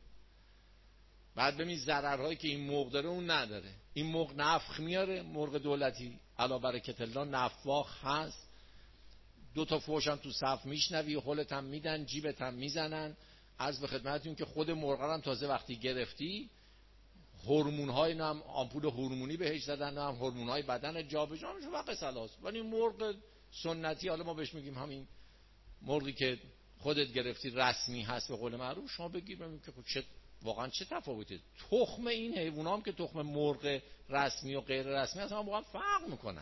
بعد ببین ضررهایی که این مرغ داره اون نداره. این مرغ نفخ میاره، مرغ دولتی علی برکت الله نفاخ هست، دو تا فوش هم تو صف میشنوی، حلت هم میدن، جیبت هم میزنن. عرض به خدمتتون که خود مرغ هم تازه وقتی گرفتی هورمون های هم آمپول هورمونی بهش زدن، هم هورمون های بدن جابجا میشه و قصلاست. ولی مرغ سنتی، حالا ما بهش میگیم همین مرغی که خودت گرفتی رسمی هست به قول معروف، شما بگیر ببین که چه واقعا چه تفاوته. تخم این حیونا هم که تخم مرغ رسمی و غیر رسمی هست، هم واقعا فرق میکنن.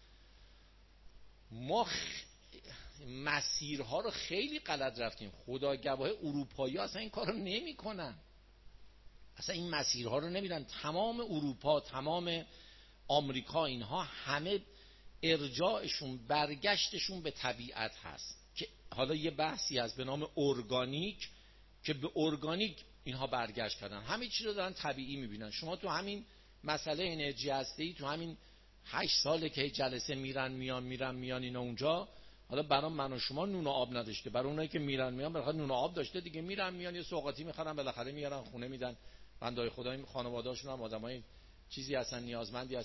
ما خ... مسیرها رو خیلی غلط رفتیم. خدا گواه اروپایی ها اصلا این کار رو نمی کنن، اصلا این مسیرها رو نمیرن. تمام اروپا، تمام آمریکا، اینها همه ارجاعشون، برگشتشون به طبیعت هست که حالا یه بحثی هست به نام ارگانیک که به ارگانیک اینها برگشت کردن، همه چی رو دارن طبیعی میبینن. شما تو همین مسئله انرژی هسته‌ای تو همین هشت ساله که جلسه میرن میان میرن میان اینا اونجا، حالا برای من و شما نون و آب نداشته، برای اونایی که میرن میان بالاخره نون و آب داشته دیگه، میرن میان یه سوغاتی میخرن بالاخره میارن خونه میدن. بندای خدای خانواده‌هاشون هم آدمای چیزی هستن، نیازمندی هستن.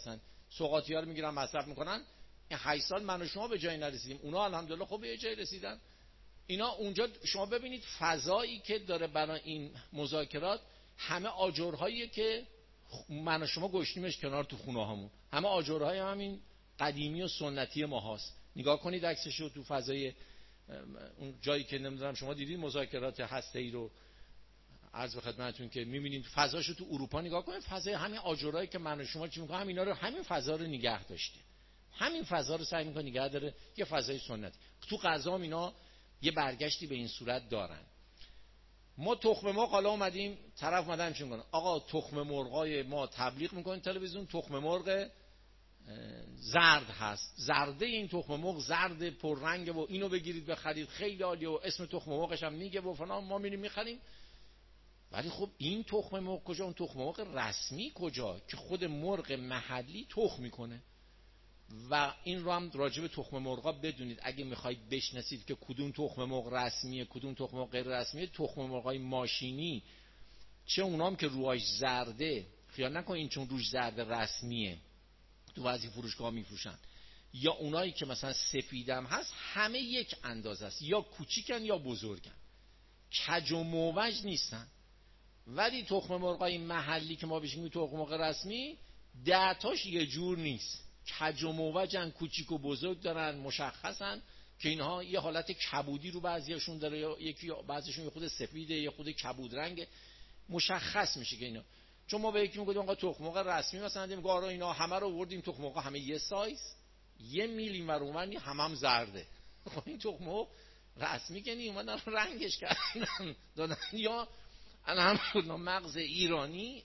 سوغاتی‌ها رو میگیرن مصرف میکنن. این هشت سال من و شما به جایی نرسیدیم، اونا الحمدلله خب به جایی رسیدن. اینا اونجا شما ببینید فضایی که داره برای این مذاکرات، همه آجرهایی که من و شما گشتیمش کنار تو خونه هامون، همه آجرهای همین قدیمی و سنتی ما هاست. نگاه کنید عکسشو تو فضای اون جایی که نمیدونم شما دیدید مذاکرات هسته‌ای رو، عرض به خدمتتون که می‌بینید فضاشو تو اروپا نگاه کنید، فضای همین آجرهایی که من و شما چی می‌کنیم، همینا رو، همین فضا رو نگه داشته، همین فضا رو سعی می‌کنه نگه داره، یه فضای سنتی. تو غذا اینا یه برگشتی به این صورت دارن. ما تخم مرغ حالا اومدیم طرف اومدن چی می‌کنه، آقا تخم مرغای ما تبلیغ می‌کنه تلویزیون، تخم مرغ زرد هست، زرده این تخم مرغ زرد پررنگه و اینو بگیرید بخرید خیلی عالیه و اسم تخم مرغش هم میگه و فلان، ما میریم می‌خریم. ولی خب این تخم مرغ کجا، اون تخم مرغ رسمی کجا که خود مرغ محلی تخم میکنه؟ و این رو هم راجع به تخم مرغا بدونید، اگه میخواید بشناسید که کدوم تخم مرغ رسمیه کدوم تخم مرغ غیر رسمیه، تخم مرغای ماشینی چه اونام که روش زرده، خیال نکن این چون روش زرده رسمیه تو بعضی فروشگاه میفروشن، یا اونایی که مثلا سفیدم هست، همه یک اندازه است، یا کوچیکن یا بزرگن، کج و موج نیستن. ولی تخم مرغای محلی که ما بهش میگیم تخم مرغ رسمی، ده تاش یه جور نیست، کج و موجن، کوچیک و بزرگ دارن، مشخصن که اینها یه حالت کبودی رو بعضیاشون داره، یا یکی بعضیشون یه خود سفیده یه خود کبود رنگه، مشخص میشه که اینا. چون ما به یکی میگیم آقا تخم مرغ رسمی، مثلا میگیم آقا اینا همه رو آوردیم تخم مرغ همه یه سایز، یه میلی مرومن همم هم زرده. خب این تخم مرغ رسمی که نی، اومدن رنگش کردن دادن. یا الحمدلله مغز ایرانی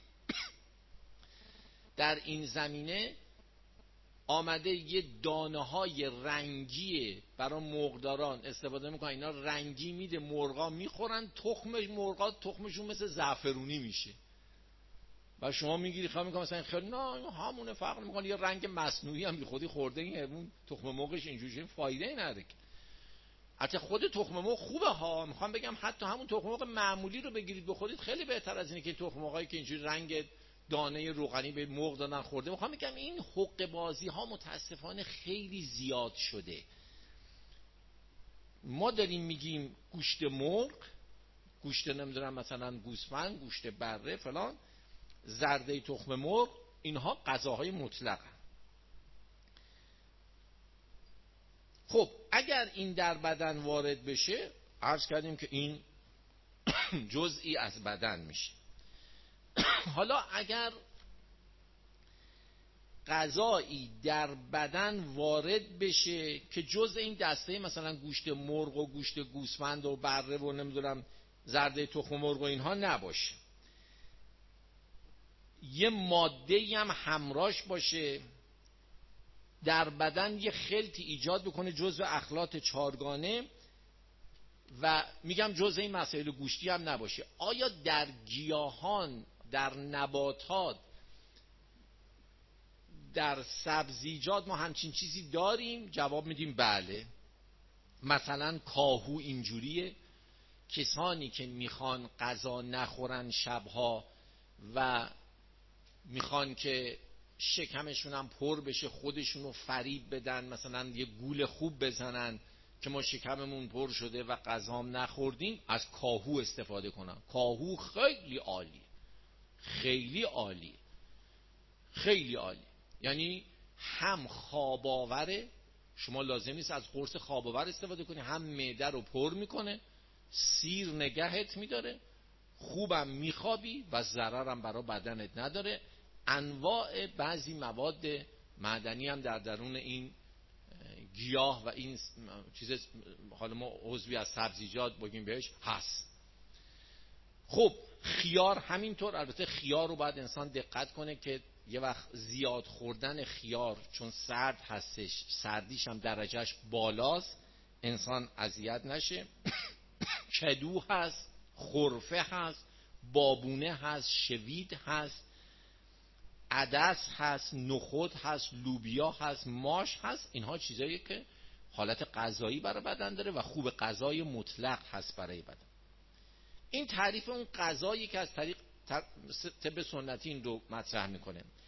در این زمینه آمده یه دانه های رنگی برای مرغداران استفاده میکنن، اینا رنگی میده، مرغا میخورن، تخمش مرغا تخمشون مثل زعفرونی میشه و شما میگیری خواهی میکنم مثلا خیلی نه همونه، فرق میکنه، یه رنگ مصنوعی هم بی خودی خورده، این همون تخم مرغش اینجوری فایده ای نداره. حتی خود تخم مرغ خوبه ها، میخوام بگم حتی همون تخم مرغ معمولی رو بگیرید بخورید خیلی بهتر از اینه که تخم مرغایی که اینجوری رنگ دانه روغنی به مرغ دادن خورده. میخوام بگم این حق بازی ها متاسفانه خیلی زیاد شده. ما داریم میگیم گوشت مرغ، گوشت نمیدونم مثلا گوسفند، گوشت بره فلان، زرده تخم مرغ، اینها غذاهای مطلقه. خب اگر این در بدن وارد بشه، عرض کردیم که این جزئی از بدن میشه. حالا اگر غذایی در بدن وارد بشه که جزء این دسته مثلا گوشت مرغ و گوشت گوسفند و بره و نمیدونم زرده تخم مرغ و اینها نباشه، یه ماده‌ای هم همراش باشه، در بدن یه خلطی ایجاد بکنه جزء اخلاط چارگانه، و میگم جزء این مسائل گوشتی هم نباشه، آیا در گیاهان، در نباتات، در سبزیجات ما همچین چیزی داریم؟ جواب میدیم بله. مثلا کاهو اینجوریه، کسانی که میخوان غذا نخورن شبها و میخوان که شکمشون هم پر بشه، خودشونو فریب بدن، مثلا یه گول خوب بزنن که ما شکممون پر شده و غذام نخوردیم، از کاهو استفاده کنن. کاهو خیلی عالی، خیلی عالی، خیلی عالی. یعنی هم خواب آوره، شما لازم نیست از قرص خواب آور استفاده کنی، هم معده رو پر میکنه، سیر نگهت میداره، خوبم میخوابی و ضررم برای بدنت نداره. انواع بعضی مواد معدنی هم در درون این گیاه و این چیز، حالا ما عضوی از سبزیجات بگیم بهش، هست. خب خیار همینطور. البته خیار رو باید انسان دقت کنه که یه وقت زیاد خوردن خیار، چون سرد هستش، سردیش هم درجهش بالاست، انسان اذیت نشه. کدو هست، خرفه هست، بابونه هست، شوید هست، عدس هست، نخود هست، لوبیا هست، ماش هست. اینها چیزایی که حالت غذایی برای بدن داره و خوب، غذای مطلق هست برای بدن. این تعریف اون غذایی که از طریق طب سنتی این رو مطرح میکنه.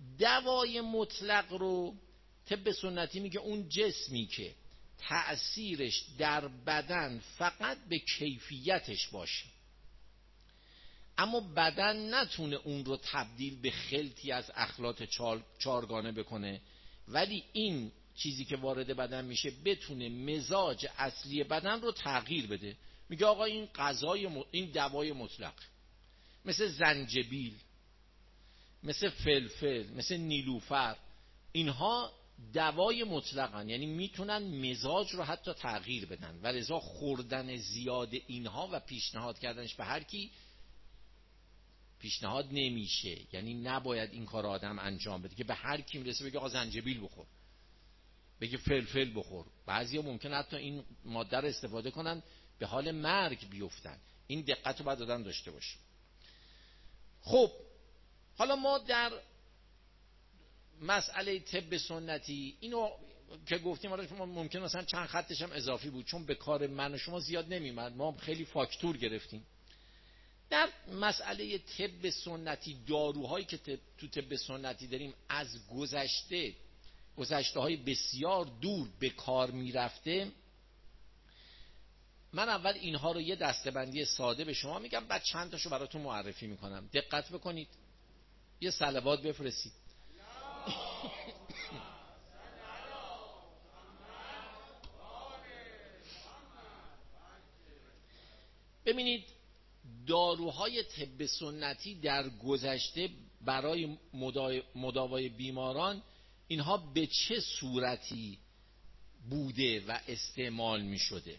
دوای مطلق رو طب سنتی میگه اون جسمی که تأثیرش در بدن فقط به کیفیتش باشه، اما بدن نتونه اون رو تبدیل به خلطی از اخلاط چارگانه بکنه، ولی این چیزی که وارد بدن میشه بتونه مزاج اصلی بدن رو تغییر بده. میگه آقا این غذای م... این دوای مطلق، مثل زنجبیل، مثل فلفل، مثل نیلوفر، اینها دوای مطلقن، یعنی میتونن مزاج رو حتی تغییر بدن و لذا خوردن زیاد اینها و پیشنهاد کردنش به هر کی پیشنهاد نمیشه. یعنی نباید این کار آدم انجام بده که به هر کی میرسه بگه آقا زنجبیل بخور، بگه فلفل بخور. بعضیا ممکن حتی این ماده رو استفاده کنن به حال مرگ بیفتن. این دقت رو باید آدم داشته باشه. خب حالا ما در مسئله طب سنتی اینو که گفتیم، حالا ممکن مثلا چند خطش هم اضافی بود چون به کار من و شما زیاد نمیمد، ما خیلی فاکتور گرفتیم. در مسئله طب سنتی، داروهایی که تو طب سنتی داریم از گذشته گذشته های بسیار دور به کار میرفته. من اول اینها رو یه دسته‌بندی ساده به شما میگم، بعد چند تاشو براتون معرفی میکنم. دقت بکنید، یه صلوات بفرستید. ببینید داروهای طب سنتی در گذشته برای مداوای بیماران اینها به چه صورتی بوده و استعمال می شده؟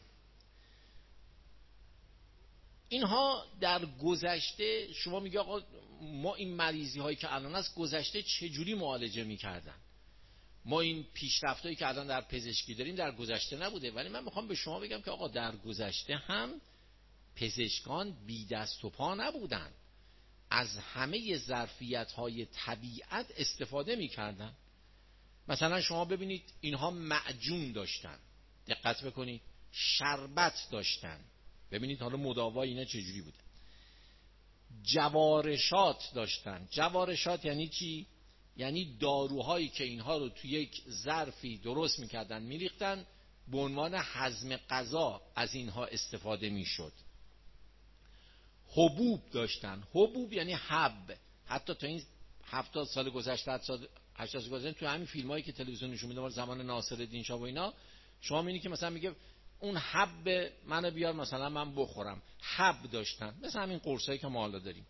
اینها در گذشته شما میگه آقا ما این مریضی هایی که الان هست گذشته چجوری معالجه می کردن؟ ما این پیشرفت هایی که الان در پزشکی داریم در گذشته نبوده. ولی من میخوام به شما بگم که آقا در گذشته هم پزشکان بی دست و پا نبودن، از همه ظرفیت های طبیعت استفاده می کردن. مثلا شما ببینید اینها معجون داشتن، دقت بکنید، شربت داشتن. ببینید حالا مداوای اینا چجوری بوده. جوارشات داشتن. جوارشات یعنی چی؟ یعنی داروهایی که اینها رو توی یک ظرفی درست میکردن میریختن، به عنوان هضم غذا از اینها استفاده میشد. حبوب داشتن. حبوب یعنی حب. حتی تا این هفتاد سال گذشته، هشتاد سال گذشته، تو همین فیلمایی که تلویزیون نشون میده زمان ناصرالدین شاه و اینا، شما میبینید که مثلا میگه اون حب منو بیار مثلا من بخورم. حب داشتن، مثل همین قرصایی که ما حالا داریم.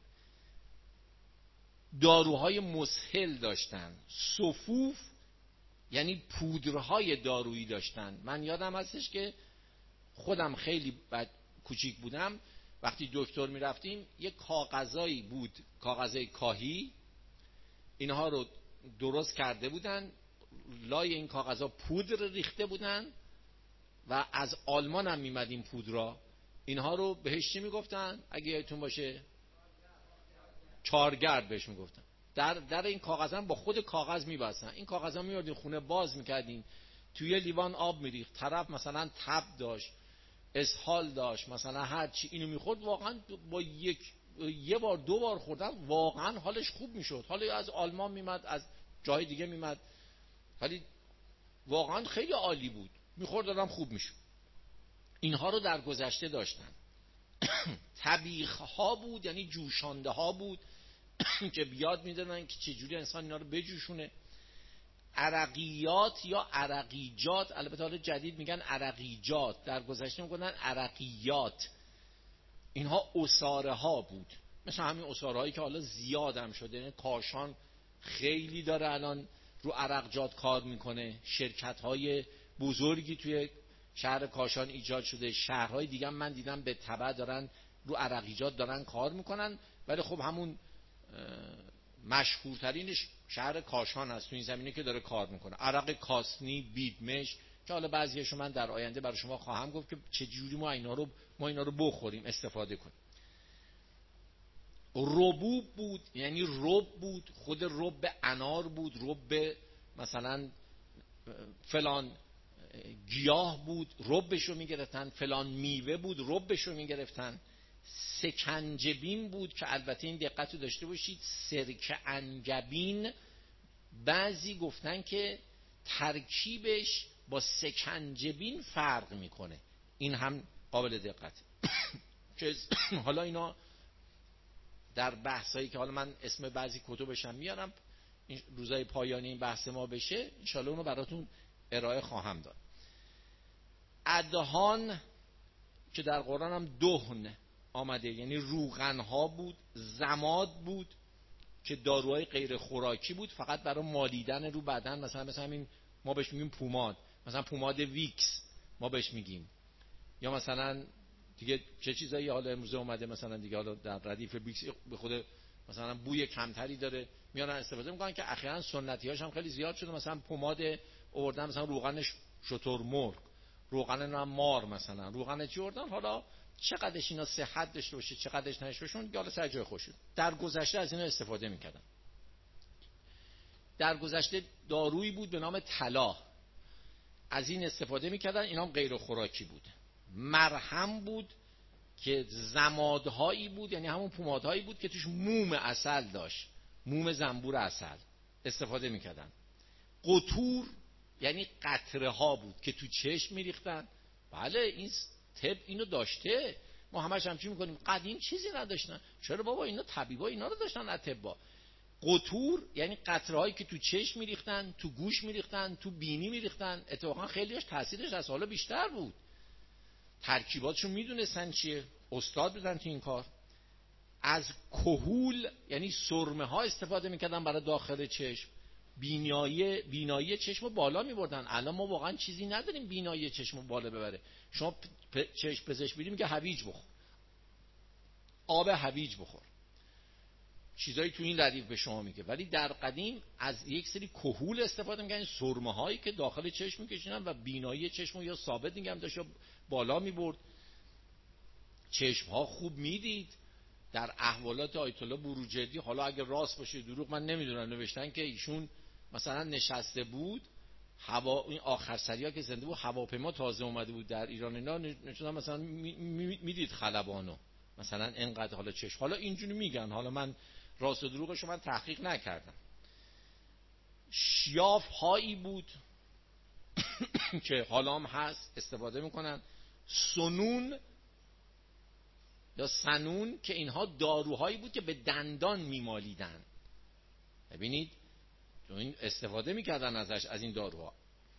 داروهای مسهل داشتن. صفوف یعنی پودرهای دارویی داشتن. من یادم هستش که خودم خیلی بعد کوچیک بودم، وقتی دکتر میرفتیم یک کاغذایی بود، کاغذای کاهی، اینها رو درست کرده بودن، لای این کاغذها پودر ریخته بودن و از آلمان هم میمد این پودرها. اینها رو بهش چی میگفتن اگه یادتون باشه؟ چارگرد بهش میگفتن. در در این کاغذ هم با خود کاغذ میبستن. این کاغذ هم میوردین خونه باز میکردین، توی لیوان آب میریخت، طرف مثلا تب داشت، اسهال داشت، مثلا هر چی اینو میخورد، واقعا با یک یه بار دو بار خوردن واقعا حالش خوب میشد. حالا از آلمان میمد، از جای دیگه میمد، ولی واقعا خیلی عالی بود، میخورد آدم خوب میشد. اینها رو در گذشته داشتن. طبیخ ها بود، یعنی جوشانده ها بود که بیاد میدادن که چجوری انسان اینا رو بجوشونه. عرقیات یا عرقیجات، البته حالا جدید میگن عرقیجات، در گذشته میگن عرقیات. اینها عصاره ها بود، مثل همین عصاره هایی که حالا زیاد هم شده. یعنی کاشان خیلی داره الان رو عرقجات کار میکنه، شرکت های بزرگی توی شهر کاشان ایجاد شده، شهرهای دیگه هم من دیدم به تبع دارن رو عرقیجات دارن کار میکنن. ولی خب همون مشهورترینش شهر کاشان هست تو این زمینه که داره کار میکنه. عرق کاسنی، بیدمش، که حالا بعضیاشو من در آینده برای شما خواهم گفت که چه جوری ما اینا رو ما اینا رو بخوریم، استفاده کنیم. ربوب بود، یعنی رب بود، خود رب انار بود، رب مثلا فلان گیاه بود ربشو میگرفتن، فلان میوه بود ربشو میگرفتن. سکنجبین بود که البته این دقت رو داشته باشید، سرکه انگبین بعضی گفتن که ترکیبش با سکنجبین فرق میکنه. این هم قابل دقت که حالا اینا در بحثایی که حالا من اسم بعضی کتبش هم میارم، این روزای پایانی این بحث ما بشه انشالله اونو براتون ارائه خواهم داد. ادهان که در قرآن هم دهن آمده، یعنی روغن ها بود، زماد بود که داروهای غیر خوراکی بود، فقط برای مالیدن رو بدن. مثلا مثلا همین ما بهش میگیم پوماد، مثلا پوماد ویکس ما بهش میگیم، یا مثلا دیگه چه چیزایی حالا امروز اومده مثلا دیگه حالا در ردیف ویکس به خود مثلا بوی کمتری داره میارن استفاده میکنن که اخیراً سنتی‌هاش هم خیلی زیاد شده. مثلا پوماد آوردن مثلا روغنش شترمرغ، روغن هم مار، مثلا روغن چی آوردن، حالا چقدرش اینا صحت داشته باشه چقدرش نداشته باشه حالا سر جای خودش. در گذشته از اینا استفاده میکردن. در گذشته دارویی بود به نام طلا، از این استفاده میکردن، اینا هم غیر خوراکی بود. مرهم بود که زمادهایی بود، یعنی همون پومادهایی بود که توش موم عسل داشت، موم زنبور عسل استفاده میکردن. قطور یعنی قطره ها بود که تو چشم میریختن. بله این طب اینو داشته، ما همش همچی میکنیم قدیم چیزی نداشتن، چرا بابا اینا طبیبا اینا رو داشتن اطبا. قطور یعنی قطره هایی که تو چشم میریختن، تو گوش میریختن، تو بینی میریختن. اتفاقا خیلیش تاثیرش از حالا بیشتر بود، ترکیباتشون میدونستن چیه، استاد بودن تو این کار. از کحول یعنی سرمه ها استفاده میکردن برای داخل چشم، بینایی بینایی چشم رو بالا میبردن. الان ما واقعا چیزی نداریم بینایی چشم رو بالا ببره. شما چشم پزشک بدید میگه هویج بخور، آب هویج بخور، چیزایی تو این ردیف به شما میگه. ولی در قدیم از یک سری کحول استفاده میکنن، سرمه هایی که داخل چشم میکشیدن و بینایی چشم رو یا ثابت نگه داشت یا بالا میبرد، چشم ها خوب میدید. در احوالات آیت الله بروجردی، حالا اگه راست باشه دروغ من نمیدونم، نوشتن که ایشون مثلا نشسته بود هوا، این آخر سریا که زنده بود هواپیما تازه اومده بود در ایران، اینا نشوندن مثلا میدید خلبانو مثلا انقدر حالا چشم، حالا اینجوری میگن، حالا من راست و دروغشو من تحقیق نکردم. شیاف هایی بود که حالا هم هست استفاده میکنن. سنون یا سنون که اینها داروهایی بود که به دندان میمالیدن. ببینید تو این استفاده میکردن ازش، از این داروها.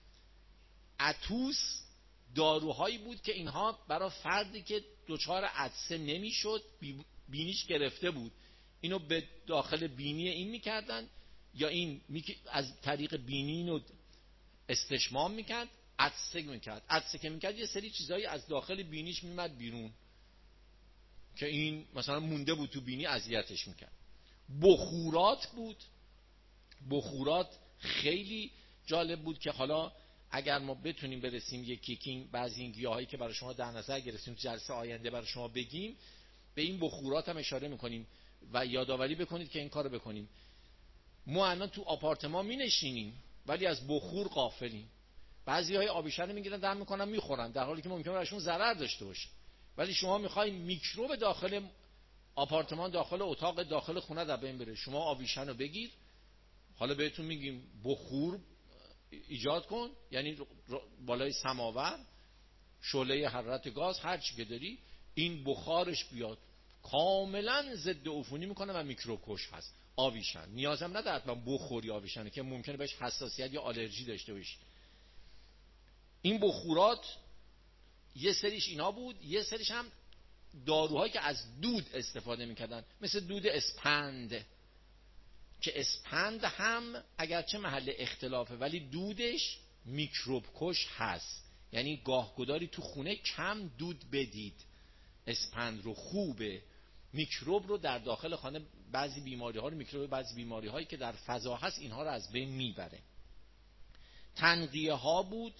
عطوس داروهایی بود که اینها برای فردی که دچار عطسه نمیشد، بینیش گرفته بود، اینو به داخل بینی این میکردن، یا این از طریق بینی اینو استشمام میکرد، عطسه میکرد. عطسه که میکرد یه سری چیزایی از داخل بینیش میمد بیرون که این مثلا مونده بود تو بینی، اذیتش میکرد. بخورات بود. بخورات خیلی جالب بود که حالا اگر ما بتونیم برسیم یکی یکی بعضی این گیاهایی که برای شما در نظر گرفتیم جلسه آینده برای شما بگیم، به این بخورات هم اشاره میکنیم و یادآوری بکنید که این کارو بکنیم. ما الان تو آپارتمان می نشینیم ولی از بخور غافلیم. بعضی های آبیشن میگیرن دم میکنن میخورن، در حالی که ممکنه براشون ضرر داشته باشه. ولی شما میخواین میکروب داخل آپارتمان، داخل اتاق، داخل خونه در بین بره، شما آبیشن رو بگیر، حالا بهتون میگیم بخور ایجاد کن، یعنی بالای سماور شعله حرارت گاز هر چی که داری این بخارش بیاد، کاملا ضد عفونی میکنه و میکروب کش هست. آویشن نیازم نداره حتما بخوری آویشنه که ممکنه بهش حساسیت یا آلرژی داشته باشی. این بخورات یه سریش اینا بود، یه سریش هم داروهایی که از دود استفاده میکردن، مثل دود اسپند، که اسپند هم اگرچه محل اختلافه ولی دودش میکروب کش هست. یعنی گاهگداری تو خونه کم دود بدید، اسپند رو خوبه، میکروب رو در داخل خانه، بعضی بیماری ها رو، میکروب بعضی بیماری هایی که در فضا هست اینها رو از بین میبره. تنقیه ها بود.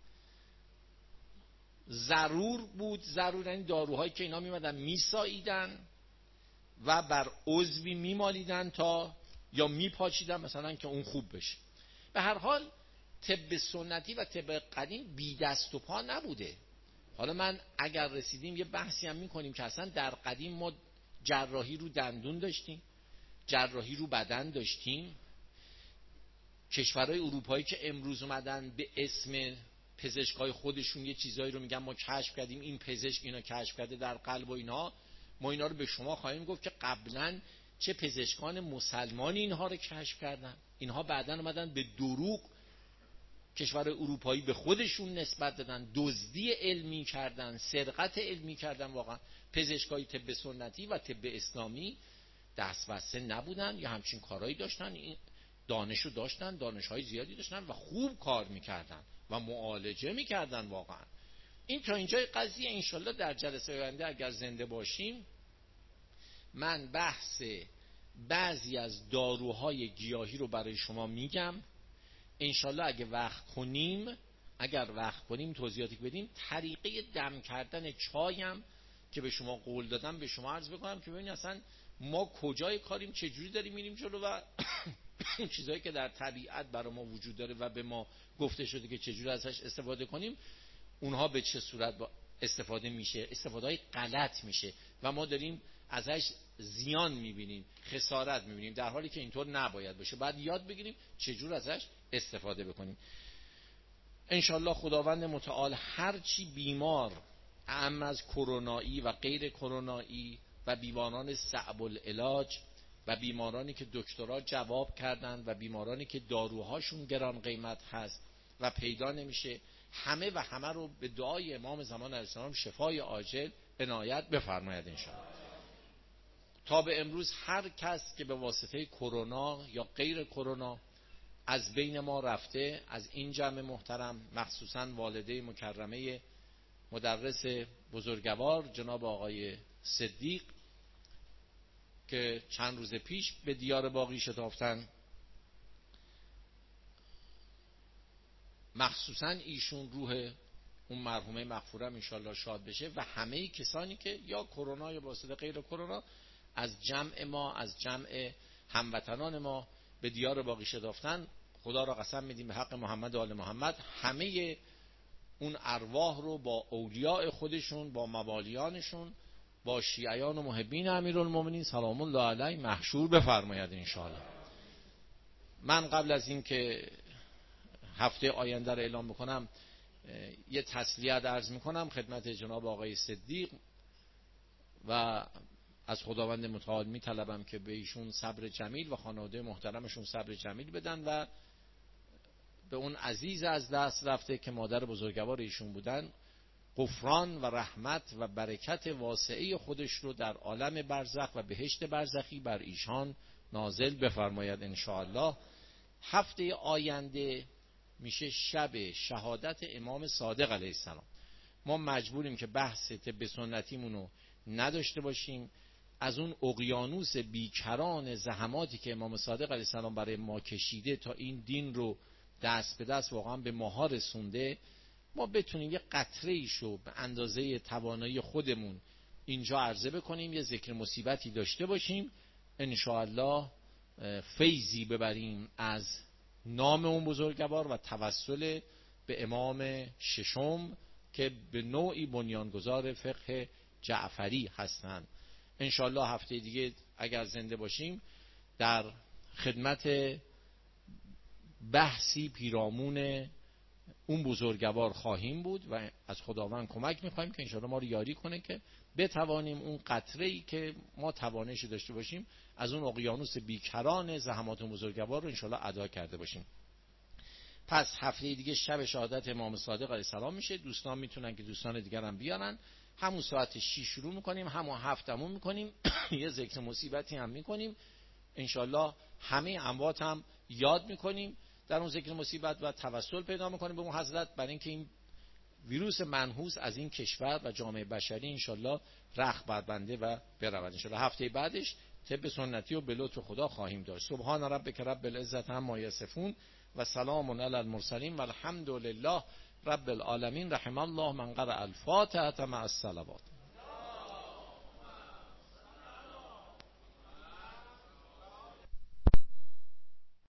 ضرور بود. ضرور یعنی داروهایی که اینا میمدن میساییدن و بر عضوی میمالیدن تا یا میپاچیدن مثلا که اون خوب بشه. به هر حال طب سنتی و طب قدیم بی دست و پا نبوده. حالا من اگر رسیدیم یه بحثی هم میکنیم که اصلا در قدیم ما جراحی رو دندون داشتیم، جراحی رو بدن داشتیم، کشورهای اروپایی که امروز اومدن به اسم پزشکای خودشون یه چیزایی رو میگن ما کشف کردیم، این پزشک اینو کشف کرده در قلب و اینا، ما اینا رو به شما خواهیم گفت که قبلا چه پزشکان مسلمانی اینها رو کشف کردن. اینها بعداً اومدن به دروغ کشورهای اروپایی به خودشون نسبت دادن، دزدی علمی کردن، سرقت علمی کردن. واقعا پزشکای طب سنتی و طب اسلامی دست بسته نبودن یا همچین کارهایی داشتن، این دانشو داشتن، دانشهای زیادی داشتن و خوب کار میکردن و معالجه میکردن. واقعا این تا اینجای قضیه. انشالله در جلسه آینده اگر زنده باشیم من بحث بعضی از داروهای گیاهی رو برای شما میگم. انشالله اگه وقت کنیم اگر وقت کنیم توضیحاتی بدیم. طریقه دم کردن چایم که به شما قول دادم به شما عرض بکنم که ببینید اصلا ما کجای کاریم، چجوری داریم میریم جلو و چیزایی که در طبیعت برای ما وجود داره و به ما گفته شده که چجوری ازش استفاده کنیم، اونها به چه صورت استفاده میشه، استفاده های غلط میشه و ما داریم ازش زیان میبینیم، خسارت میبینیم، در حالی که اینطور نباید باشه. بعد یاد بگیریم چجور ازش استفاده بکنیم. انشالله خداوند متعال هرچی بیمار اعم از کرونایی و غیر کرونایی و بیماران صعب العلاج و بیمارانی که دکترها جواب کردن و بیمارانی که داروهاشون گران قیمت هست و پیدا نمیشه، همه و همه رو به دعای امام زمان علیه السلام شفای عاجل عنایت بفرماید انشاءالله. تا به امروز هر کس که به واسطه کرونا یا غیر کرونا از بین ما رفته، از این جمع محترم مخصوصاً والده مکرمه مدرس بزرگوار جناب آقای صدیق که چند روز پیش به دیار باقی شتافتن، مخصوصاً ایشون روح اون مرحومه مغفورم انشالله شاد بشه و همه کسانی که یا کرونا یا واسطه غیر کرونا از جمع ما، از جمع هموطنان ما به دیار باقی شتافتن، خدا را قسم میدیم به حق محمد و آل محمد همه اون ارواح رو با اولیاء خودشون، با موالیانشون، با شیعیان و محبین امیرالمومنین سلام الله علیه محشور بفرماید انشاءالله. من قبل از این که هفته آینده رو اعلام بکنم یه تسلیت عرض میکنم خدمت جناب آقای صدیق و از خداوند متعال میطلبم که به ایشون صبر جمیل و خانواده محترمشون صبر جمیل بدن و به اون عزیز از دست رفته که مادر بزرگوار ایشون بودن غفران و رحمت و برکت واسعه خودش رو در عالم برزخ و بهشت برزخی بر ایشان نازل بفرماید انشاءالله. هفته آینده میشه شب شهادت امام صادق علیه السلام. ما مجبوریم که بحث طب سنتیمون رو نداشته باشیم. از اون اقیانوس بیکران زحماتی که امام صادق علیه السلام برای ما کشیده تا این دین رو دست به دست واقعا به ماها رسونده، ما بتونیم یه قطره ایشو به اندازه توانایی خودمون اینجا عرضه بکنیم، یه ذکر مصیبتی داشته باشیم، انشاءالله فیضی ببریم از نام اون بزرگوار و توسل به امام ششم که به نوعی بنیانگذار فقه جعفری هستند. انشاءالله هفته دیگه اگر زنده باشیم در خدمت بحثی پیرامون اون بزرگوار خواهیم بود و از خداوند کمک میخوایم که انشاءالله ما رو یاری کنه که بتوانیم اون قطره‌ای که ما توانش داشته باشیم از اون اقیانوس بیکران زحمات بزرگوار رو انشاءالله ادا کرده باشیم. پس هفته دیگه شب شهادت امام صادق علیه السلام میشه. دوستان میتونن که دوستان دیگر هم بیارن. همون ساعت شش شروع میکنیم، همون هفت تموم میکنیم. یه ذکر مصیبتی هم میکنیم انشاءالله. همه اموات هم یاد میکنیم در اون ذکر مصیبت و توسل پیدا میکنیم به اون حضرت برای اینکه این ویروس منحوس از این کشور و جامعه بشری انشاءالله رخ بربنده و برود. انشاءالله هفته بعدش طب سنتی و به لطف خدا خواهیم داشت. سبحان ربک رب العزت عما یصفون و سلام علی المرسلین و الحمد لله رب العالمین. رحم الله من قرأ الفاتحه مع الصلوات.